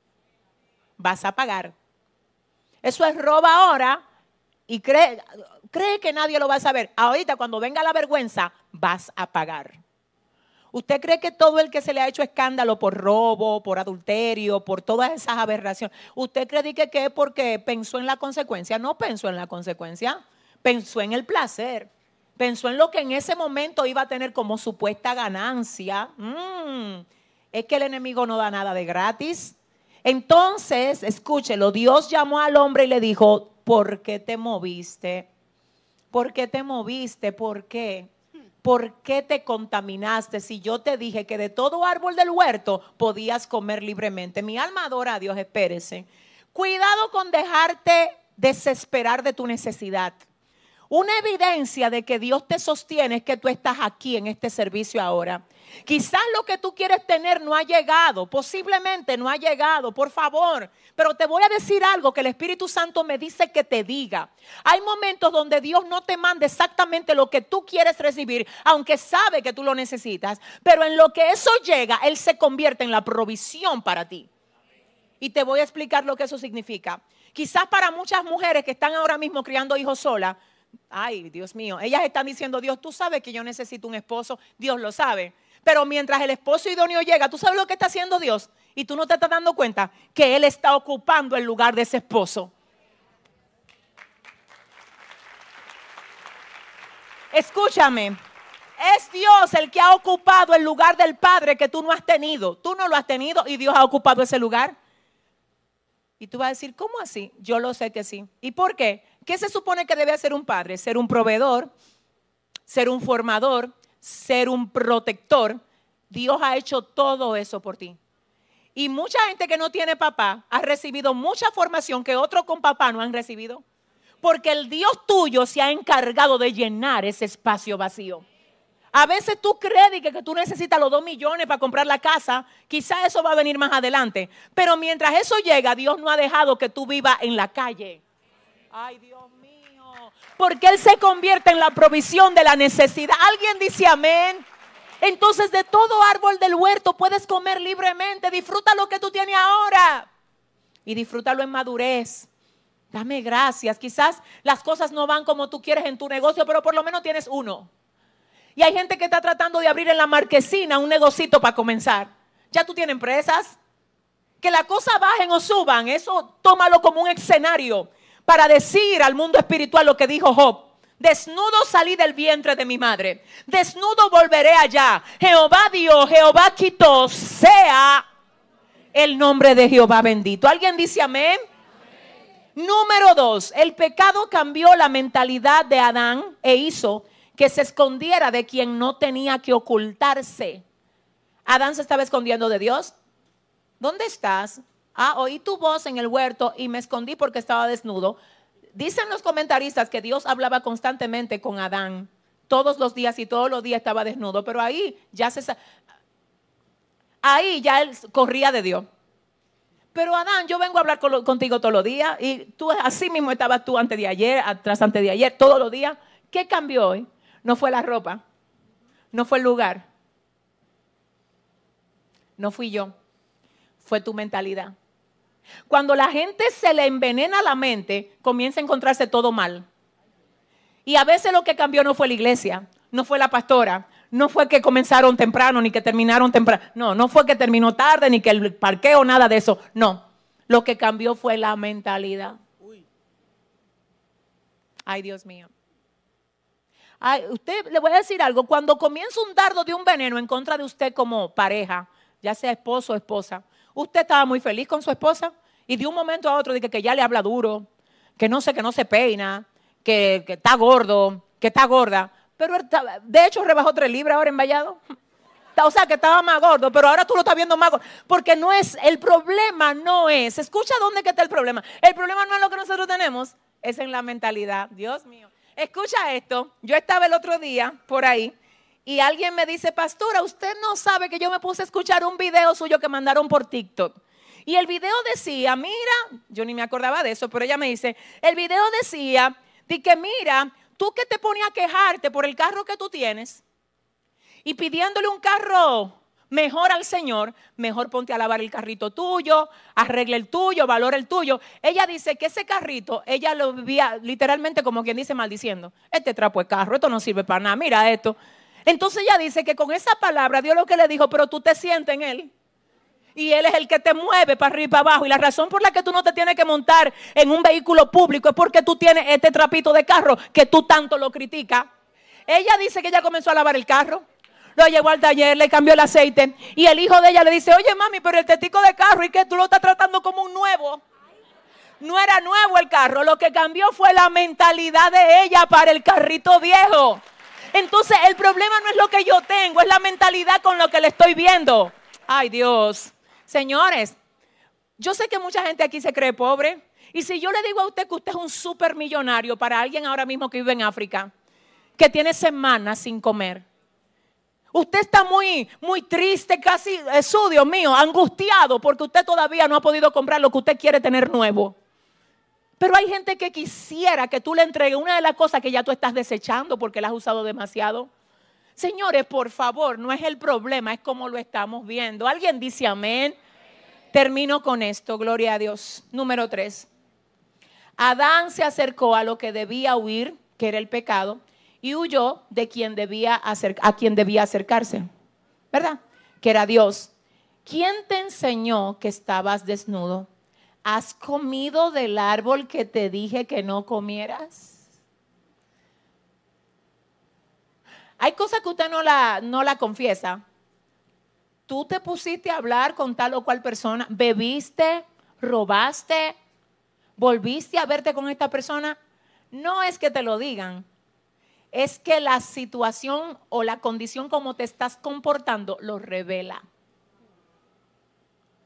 Vas a pagar. Eso es roba ahora y cree... Cree que nadie lo va a saber. Ahorita cuando venga la vergüenza, vas a pagar. ¿Usted cree que todo el que se le ha hecho escándalo por robo, por adulterio, por todas esas aberraciones, usted cree que, que es porque pensó en la consecuencia? No pensó en la consecuencia, pensó en el placer. Pensó en lo que en ese momento iba a tener como supuesta ganancia. Mm, es que el enemigo no da nada de gratis. Entonces, escúchelo, Dios llamó al hombre y le dijo: ¿por qué te moviste? ¿Por qué te moviste? ¿Por qué? ¿Por qué te contaminaste? Si yo te dije que de todo árbol del huerto podías comer libremente. Mi alma adora a Dios, espérese. Cuidado con dejarte desesperar de tu necesidad. Una evidencia de que Dios te sostiene es que tú estás aquí en este servicio ahora. Quizás lo que tú quieres tener no ha llegado, posiblemente no ha llegado, por favor. Pero te voy a decir algo que el Espíritu Santo me dice que te diga. Hay momentos donde Dios no te manda exactamente lo que tú quieres recibir, aunque sabe que tú lo necesitas. Pero en lo que eso llega, Él se convierte en la provisión para ti. Y te voy a explicar lo que eso significa. Quizás para muchas mujeres que están ahora mismo criando hijos solas, ay, Dios mío, ellas están diciendo: Dios, tú sabes que yo necesito un esposo. Dios lo sabe. Pero mientras el esposo idóneo llega, ¿tú sabes lo que está haciendo Dios? Y tú no te estás dando cuenta que Él está ocupando el lugar de ese esposo. Escúchame, es Dios el que ha ocupado el lugar del padre que tú no has tenido. Tú no lo has tenido y Dios ha ocupado ese lugar. Y tú vas a decir: ¿cómo así? Yo lo sé que sí. ¿Y por qué? ¿Qué se supone que debe hacer un padre? Ser un proveedor, ser un formador, ser un protector. Dios ha hecho todo eso por ti. Y mucha gente que no tiene papá ha recibido mucha formación que otros con papá no han recibido. Porque el Dios tuyo se ha encargado de llenar ese espacio vacío. A veces tú crees que, que tú necesitas los dos millones para comprar la casa. Quizá eso va a venir más adelante. Pero mientras eso llega, Dios no ha dejado que tú vivas en la calle. Ay, Dios mío. Porque Él se convierte en la provisión de la necesidad. ¿Alguien dice amén? Entonces de todo árbol del huerto puedes comer libremente. Disfruta lo que tú tienes ahora. Y disfrútalo en madurez. Dame gracias. Quizás las cosas no van como tú quieres en tu negocio, pero por lo menos tienes uno. Y hay gente que está tratando de abrir en la marquesina un negocito para comenzar. Ya tú tienes empresas. Que las cosas bajen o suban, eso tómalo como un escenario para decir al mundo espiritual lo que dijo Job. Desnudo salí del vientre de mi madre, desnudo volveré allá. Jehová dio, Jehová quitó, sea el nombre de Jehová bendito. ¿Alguien dice amén? Amén. Número dos, el pecado cambió la mentalidad de Adán e hizo que se escondiera de quien no tenía que ocultarse. Adán se estaba escondiendo de Dios. ¿Dónde estás? Ah, oí tu voz en el huerto y me escondí porque estaba desnudo. Dicen los comentaristas que Dios hablaba constantemente con Adán todos los días y todos los días estaba desnudo, pero ahí ya se ahí ya él corría de Dios. Pero Adán, yo vengo a hablar con, contigo todos los días y tú así mismo estabas tú antes de ayer, atrás antes de ayer, todos los días. ¿Qué cambió hoy? No fue la ropa, no fue el lugar, no fui yo, fue tu mentalidad. Cuando la gente se le envenena la mente, comienza a encontrarse todo mal. Y a veces lo que cambió no fue la iglesia, no fue la pastora, no fue que comenzaron temprano ni que terminaron temprano. No, no fue que terminó tarde ni que el parqueo, nada de eso. No, lo que cambió fue la mentalidad. Ay, Dios mío. Ay, usted le voy a decir algo. Cuando comienza un dardo de un veneno en contra de usted como pareja, ya sea esposo o esposa, usted estaba muy feliz con su esposa y de un momento a otro dice que ya le habla duro, que no sé, que no se peina, que, que está gordo, que está gorda. Pero de hecho rebajó tres libras ahora en Vallado. O sea, que estaba más gordo, pero ahora tú lo estás viendo más gordo. Porque no es, el problema no es, escucha dónde que está el problema. El problema no es lo que nosotros tenemos, es en la mentalidad. Dios mío. Escucha esto, yo estaba el otro día por ahí y alguien me dice, pastora, usted no sabe que yo me puse a escuchar un video suyo que mandaron por TikTok. Y el video decía, mira, yo ni me acordaba de eso, pero ella me dice, el video decía, de que mira, tú que te ponías a quejarte por el carro que tú tienes y pidiéndole un carro mejor al Señor, mejor ponte a lavar el carrito tuyo, arregle el tuyo, valora el tuyo. Ella dice que ese carrito, ella lo vivía literalmente como quien dice maldiciendo. Este trapo de carro, esto no sirve para nada, mira esto. Entonces ella dice que con esa palabra Dios lo que le dijo, pero tú te sientes en Él. Y Él es el que te mueve para arriba y para abajo. Y la razón por la que tú no te tienes que montar en un vehículo público es porque tú tienes este trapito de carro que tú tanto lo criticas. Ella dice que ella comenzó a lavar el carro. Lo llevó al taller, le cambió el aceite. Y el hijo de ella le dice, oye mami, pero el testigo de carro, ¿y qué? Tú lo estás tratando como un nuevo. No era nuevo el carro, lo que cambió fue la mentalidad de ella para el carrito viejo. Entonces el problema no es lo que yo tengo, es la mentalidad con lo que le estoy viendo. Ay Dios, señores, yo sé que mucha gente aquí se cree pobre. Y si yo le digo a usted que usted es un súper millonario para alguien ahora mismo que vive en África, que tiene semanas sin comer. Usted está muy, muy triste, casi, eso, Dios mío, angustiado porque usted todavía no ha podido comprar lo que usted quiere tener nuevo. Pero hay gente que quisiera que tú le entregues una de las cosas que ya tú estás desechando porque la has usado demasiado. Señores, por favor, no es el problema, es como lo estamos viendo. ¿Alguien dice amén? Termino con esto, gloria a Dios. Número tres. Adán se acercó a lo que debía huir, que era el pecado, y huyó de quien debía acer- a quien debía acercarse, ¿verdad? Que era Dios. ¿Quién te enseñó que estabas desnudo? ¿Has comido del árbol que te dije que no comieras? Hay cosas que usted no la, no la confiesa. Tú te pusiste a hablar con tal o cual persona, bebiste, robaste, volviste a verte con esta persona. No es que te lo digan. Es que la situación o la condición como te estás comportando lo revela.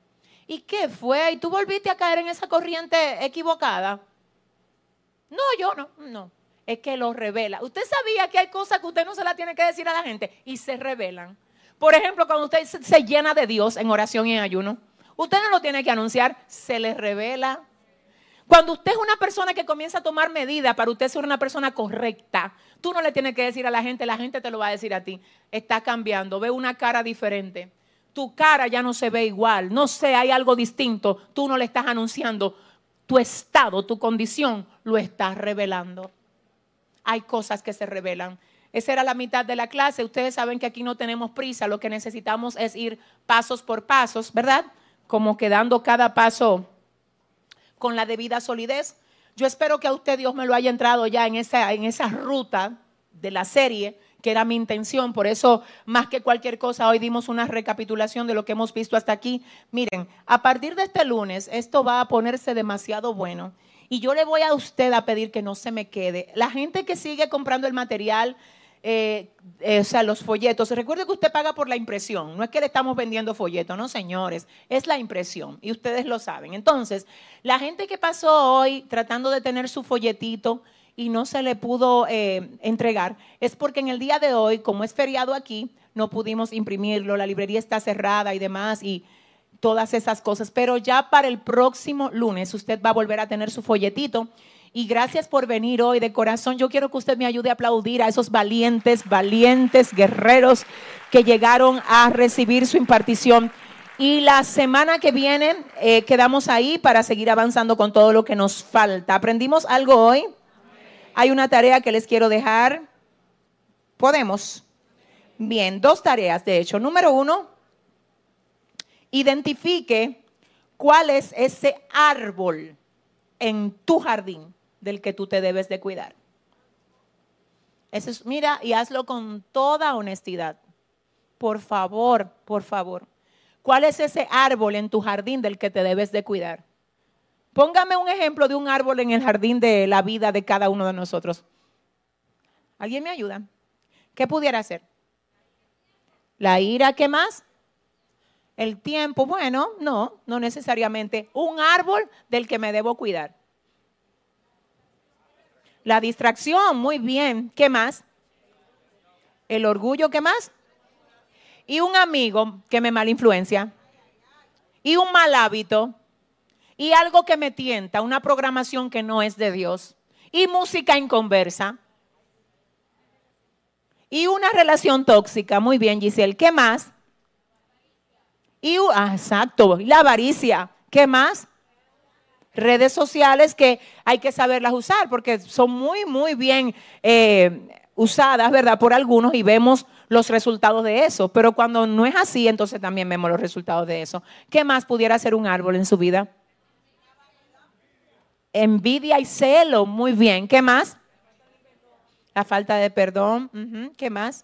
¿Y qué fue? ¿Y tú volviste a caer en esa corriente equivocada? No, yo no, no. Es que lo revela. Usted sabía que hay cosas que usted no se las tiene que decir a la gente y se revelan. Por ejemplo, cuando usted se llena de Dios en oración y en ayuno, usted no lo tiene que anunciar, se le revela. Cuando usted es una persona que comienza a tomar medidas para usted ser una persona correcta, tú no le tienes que decir a la gente, la gente te lo va a decir a ti. Está cambiando, ve una cara diferente. Tu cara ya no se ve igual, no sé, hay algo distinto. Tú no le estás anunciando, tu estado, tu condición, lo estás revelando. Hay cosas que se revelan. Esa era la mitad de la clase. Ustedes saben que aquí no tenemos prisa, lo que necesitamos es ir pasos por pasos, ¿verdad? Como que dando cada paso con la debida solidez. Yo espero que a usted Dios me lo haya entrado ya en esa, en esa ruta de la serie, que era mi intención. Por eso, más que cualquier cosa, hoy dimos una recapitulación de lo que hemos visto hasta aquí. Miren, a partir de este lunes, esto va a ponerse demasiado bueno. Y yo le voy a usted a pedir que no se me quede. La gente que sigue comprando el material, eh, eh, o sea, los folletos, recuerde que usted paga por la impresión. No es que le estamos vendiendo folletos, no señores, es la impresión y ustedes lo saben. Entonces, la gente que pasó hoy tratando de tener su folletito y no se le pudo eh, entregar, es porque en el día de hoy, como es feriado aquí, no pudimos imprimirlo, la librería está cerrada y demás y todas esas cosas, pero ya para el próximo lunes usted va a volver a tener su folletito. Y gracias por venir hoy de corazón. Yo quiero que usted me ayude a aplaudir a esos valientes, valientes guerreros que llegaron a recibir su impartición. Y la semana que viene eh, quedamos ahí para seguir avanzando con todo lo que nos falta. ¿Aprendimos algo hoy? Hay una tarea que les quiero dejar. ¿Podemos? Bien, dos tareas de hecho. Número uno, identifique cuál es ese árbol en tu jardín del que tú te debes de cuidar. Eso es, mira, y hazlo con toda honestidad. Por favor, por favor. ¿Cuál es ese árbol en tu jardín del que te debes de cuidar? Póngame un ejemplo de un árbol en el jardín de la vida de cada uno de nosotros. ¿Alguien me ayuda? ¿Qué pudiera ser? La ira, ¿qué más? El tiempo, bueno, no, no necesariamente. Un árbol del que me debo cuidar. La distracción, muy bien. ¿Qué más? El orgullo, ¿qué más? Y un amigo que me mala influencia. Y un mal hábito. Y algo que me tienta, una programación que no es de Dios. Y música inconversa. Y una relación tóxica. Muy bien, Giselle. ¿Qué más? Y, ah, exacto, la avaricia. ¿Qué más? Redes sociales que hay que saberlas usar porque son muy, muy bien eh, usadas, ¿verdad? Por algunos y vemos los resultados de eso. Pero cuando no es así, entonces también vemos los resultados de eso. ¿Qué más pudiera ser un árbol en su vida? Envidia y celo, muy bien. ¿Qué más? La falta de perdón. Uh-huh. ¿Qué más?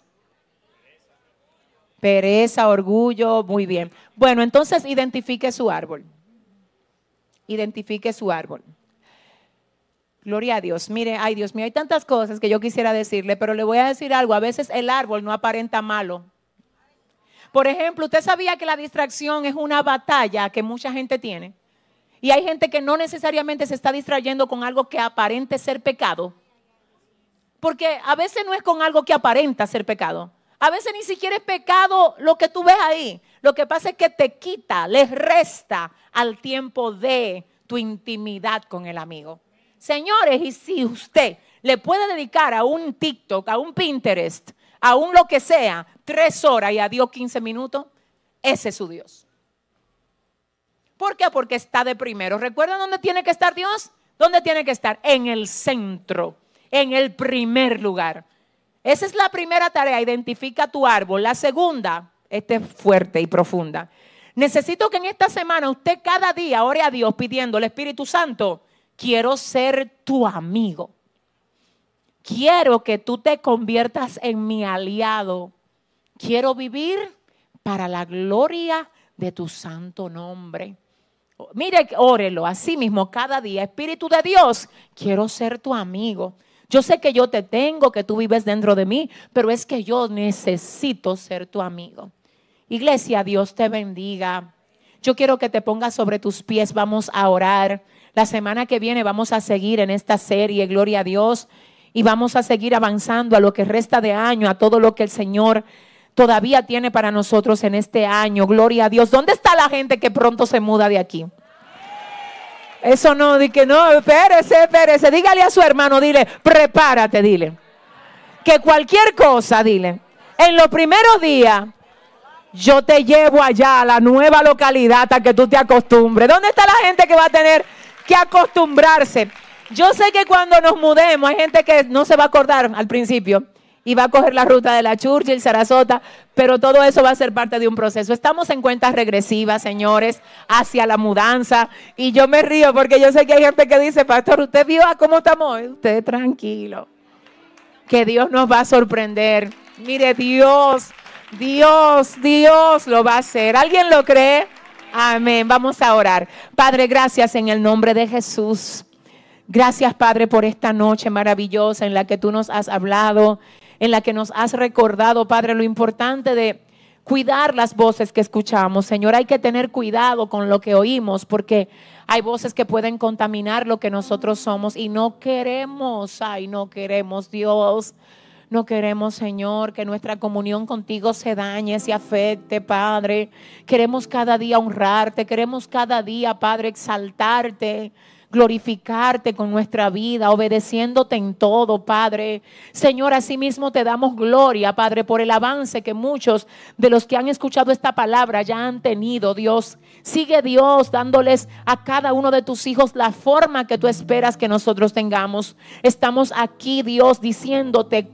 Pereza, orgullo, muy bien. Bueno, entonces identifique su árbol. Identifique su árbol. Gloria a Dios. Mire, ay Dios mío, hay tantas cosas que yo quisiera decirle, pero le voy a decir algo. A veces el árbol no aparenta malo. Por ejemplo, ¿usted sabía que la distracción es una batalla que mucha gente tiene? Y hay gente que no necesariamente se está distrayendo con algo que aparente ser pecado. Porque a veces no es con algo que aparenta ser pecado. A veces ni siquiera es pecado lo que tú ves ahí. Lo que pasa es que te quita, le resta al tiempo de tu intimidad con el amigo. Señores, y si usted le puede dedicar a un TikTok, a un Pinterest, a un lo que sea, tres horas y a Dios quince minutos, ese es su Dios. ¿Por qué? Porque está de primero. ¿Recuerdan dónde tiene que estar Dios? ¿Dónde tiene que estar? En el centro, en el primer lugar. Esa es la primera tarea, identifica tu árbol. La segunda, esta es fuerte y profunda. Necesito que en esta semana usted cada día ore a Dios pidiendo al Espíritu Santo, quiero ser tu amigo. Quiero que tú te conviertas en mi aliado. Quiero vivir para la gloria de tu santo nombre. Mire, órelo así mismo cada día. Espíritu de Dios, quiero ser tu amigo. Yo sé que yo te tengo, que tú vives dentro de mí, pero es que yo necesito ser tu amigo. Iglesia, Dios te bendiga. Yo quiero que te pongas sobre tus pies, vamos a orar. La semana que viene vamos a seguir en esta serie, gloria a Dios, y vamos a seguir avanzando a lo que resta de año, a todo lo que el Señor todavía tiene para nosotros en este año, gloria a Dios. ¿Dónde está la gente que pronto se muda de aquí? Eso no, di que no, espérese, espérese, dígale a su hermano, dile, prepárate, dile, que cualquier cosa, dile, en los primeros días, yo te llevo allá a la nueva localidad hasta que tú te acostumbres. ¿Dónde está la gente que va a tener que acostumbrarse? Yo sé que cuando nos mudemos hay gente que no se va a acordar al principio y va a coger la ruta de la Churchill, Sarasota, pero todo eso va a ser parte de un proceso. Estamos en cuentas regresivas, señores, hacia la mudanza, y yo me río porque yo sé que hay gente que dice, pastor, ¿usted vio a cómo estamos? Usted tranquilo, que Dios nos va a sorprender. Mire, Dios... Dios, Dios lo va a hacer. ¿Alguien lo cree? Amén. Vamos a orar. Padre, gracias en el nombre de Jesús. Gracias, Padre, por esta noche maravillosa en la que tú nos has hablado, en la que nos has recordado, Padre, lo importante de cuidar las voces que escuchamos. Señor, hay que tener cuidado con lo que oímos, porque hay voces que pueden contaminar lo que nosotros somos y no queremos, ay, no queremos, Dios. No queremos, Señor, que nuestra comunión contigo se dañe, se afecte, Padre. Queremos cada día honrarte, queremos cada día, Padre, exaltarte, glorificarte con nuestra vida, obedeciéndote en todo, Padre. Señor, asimismo te damos gloria, Padre, por el avance que muchos de los que han escuchado esta palabra ya han tenido, Dios. Sigue, Dios, dándoles a cada uno de tus hijos la forma que tú esperas que nosotros tengamos. Estamos aquí, Dios, diciéndote,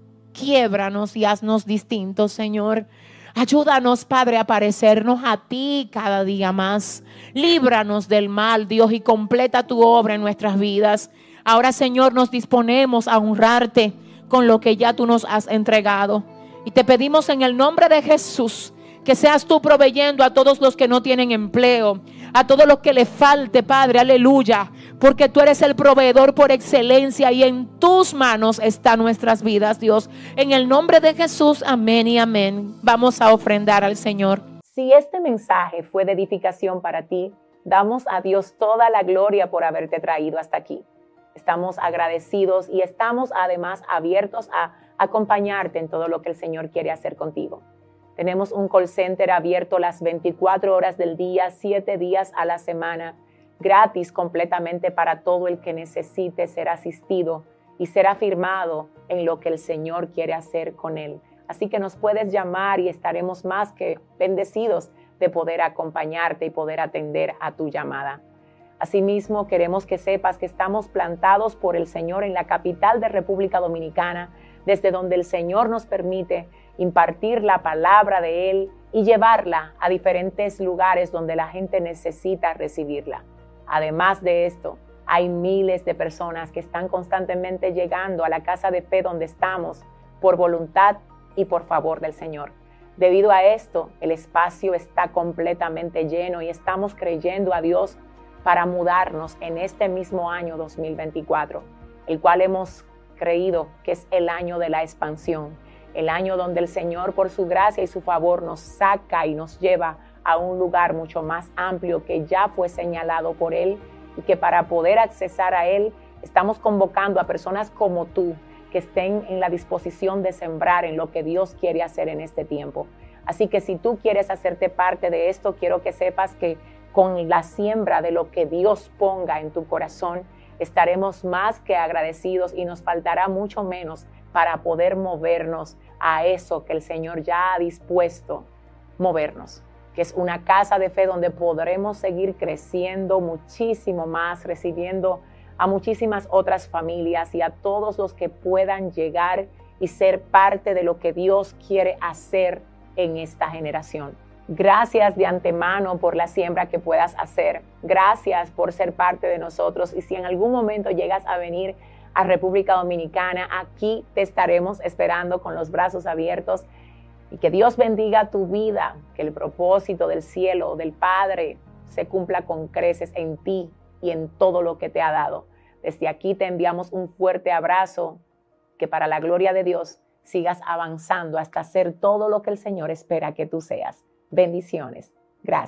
quiébranos y haznos distintos, Señor. Ayúdanos, Padre, a parecernos a ti cada día más. Líbranos del mal, Dios, y completa tu obra en nuestras vidas. Ahora, Señor, nos disponemos a honrarte con lo que ya tú nos has entregado. Y te pedimos en el nombre de Jesús que seas tú proveyendo a todos los que no tienen empleo, a todos los que les falte, Padre, aleluya, porque tú eres el proveedor por excelencia y en tus manos están nuestras vidas, Dios. En el nombre de Jesús, amén y amén. Vamos a ofrendar al Señor. Si este mensaje fue de edificación para ti, damos a Dios toda la gloria por haberte traído hasta aquí. Estamos agradecidos y estamos además abiertos a acompañarte en todo lo que el Señor quiere hacer contigo. Tenemos un call center abierto las veinticuatro horas del día, siete días a la semana, gratis completamente para todo el que necesite ser asistido y ser afirmado en lo que el Señor quiere hacer con él. Así que nos puedes llamar y estaremos más que bendecidos de poder acompañarte y poder atender a tu llamada. Asimismo, queremos que sepas que estamos plantados por el Señor en la capital de República Dominicana, desde donde el Señor nos permite impartir la palabra de Él y llevarla a diferentes lugares donde la gente necesita recibirla. Además de esto, hay miles de personas que están constantemente llegando a la casa de fe donde estamos por voluntad y por favor del Señor. Debido a esto, el espacio está completamente lleno y estamos creyendo a Dios para mudarnos en este mismo año dos mil veinticuatro, el cual hemos creído que es el año de la expansión, el año donde el Señor por su gracia y su favor nos saca y nos lleva a un lugar mucho más amplio que ya fue señalado por Él, y que para poder accesar a Él estamos convocando a personas como tú que estén en la disposición de sembrar en lo que Dios quiere hacer en este tiempo. Así que si tú quieres hacerte parte de esto, quiero que sepas que con la siembra de lo que Dios ponga en tu corazón, estaremos más que agradecidos y nos faltará mucho menos para poder movernos a eso que el Señor ya ha dispuesto movernos, que es una casa de fe donde podremos seguir creciendo muchísimo más, recibiendo a muchísimas otras familias y a todos los que puedan llegar y ser parte de lo que Dios quiere hacer en esta generación. Gracias de antemano por la siembra que puedas hacer. Gracias por ser parte de nosotros. Y si en algún momento llegas a venir a República Dominicana, aquí te estaremos esperando con los brazos abiertos. Y que Dios bendiga tu vida, que el propósito del cielo, del Padre, se cumpla con creces en ti y en todo lo que te ha dado. Desde aquí te enviamos un fuerte abrazo, que para la gloria de Dios sigas avanzando hasta ser todo lo que el Señor espera que tú seas. Bendiciones. Gracias.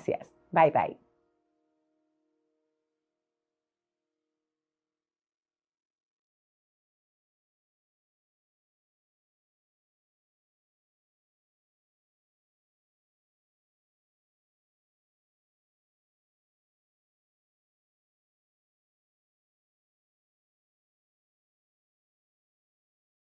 Bye bye.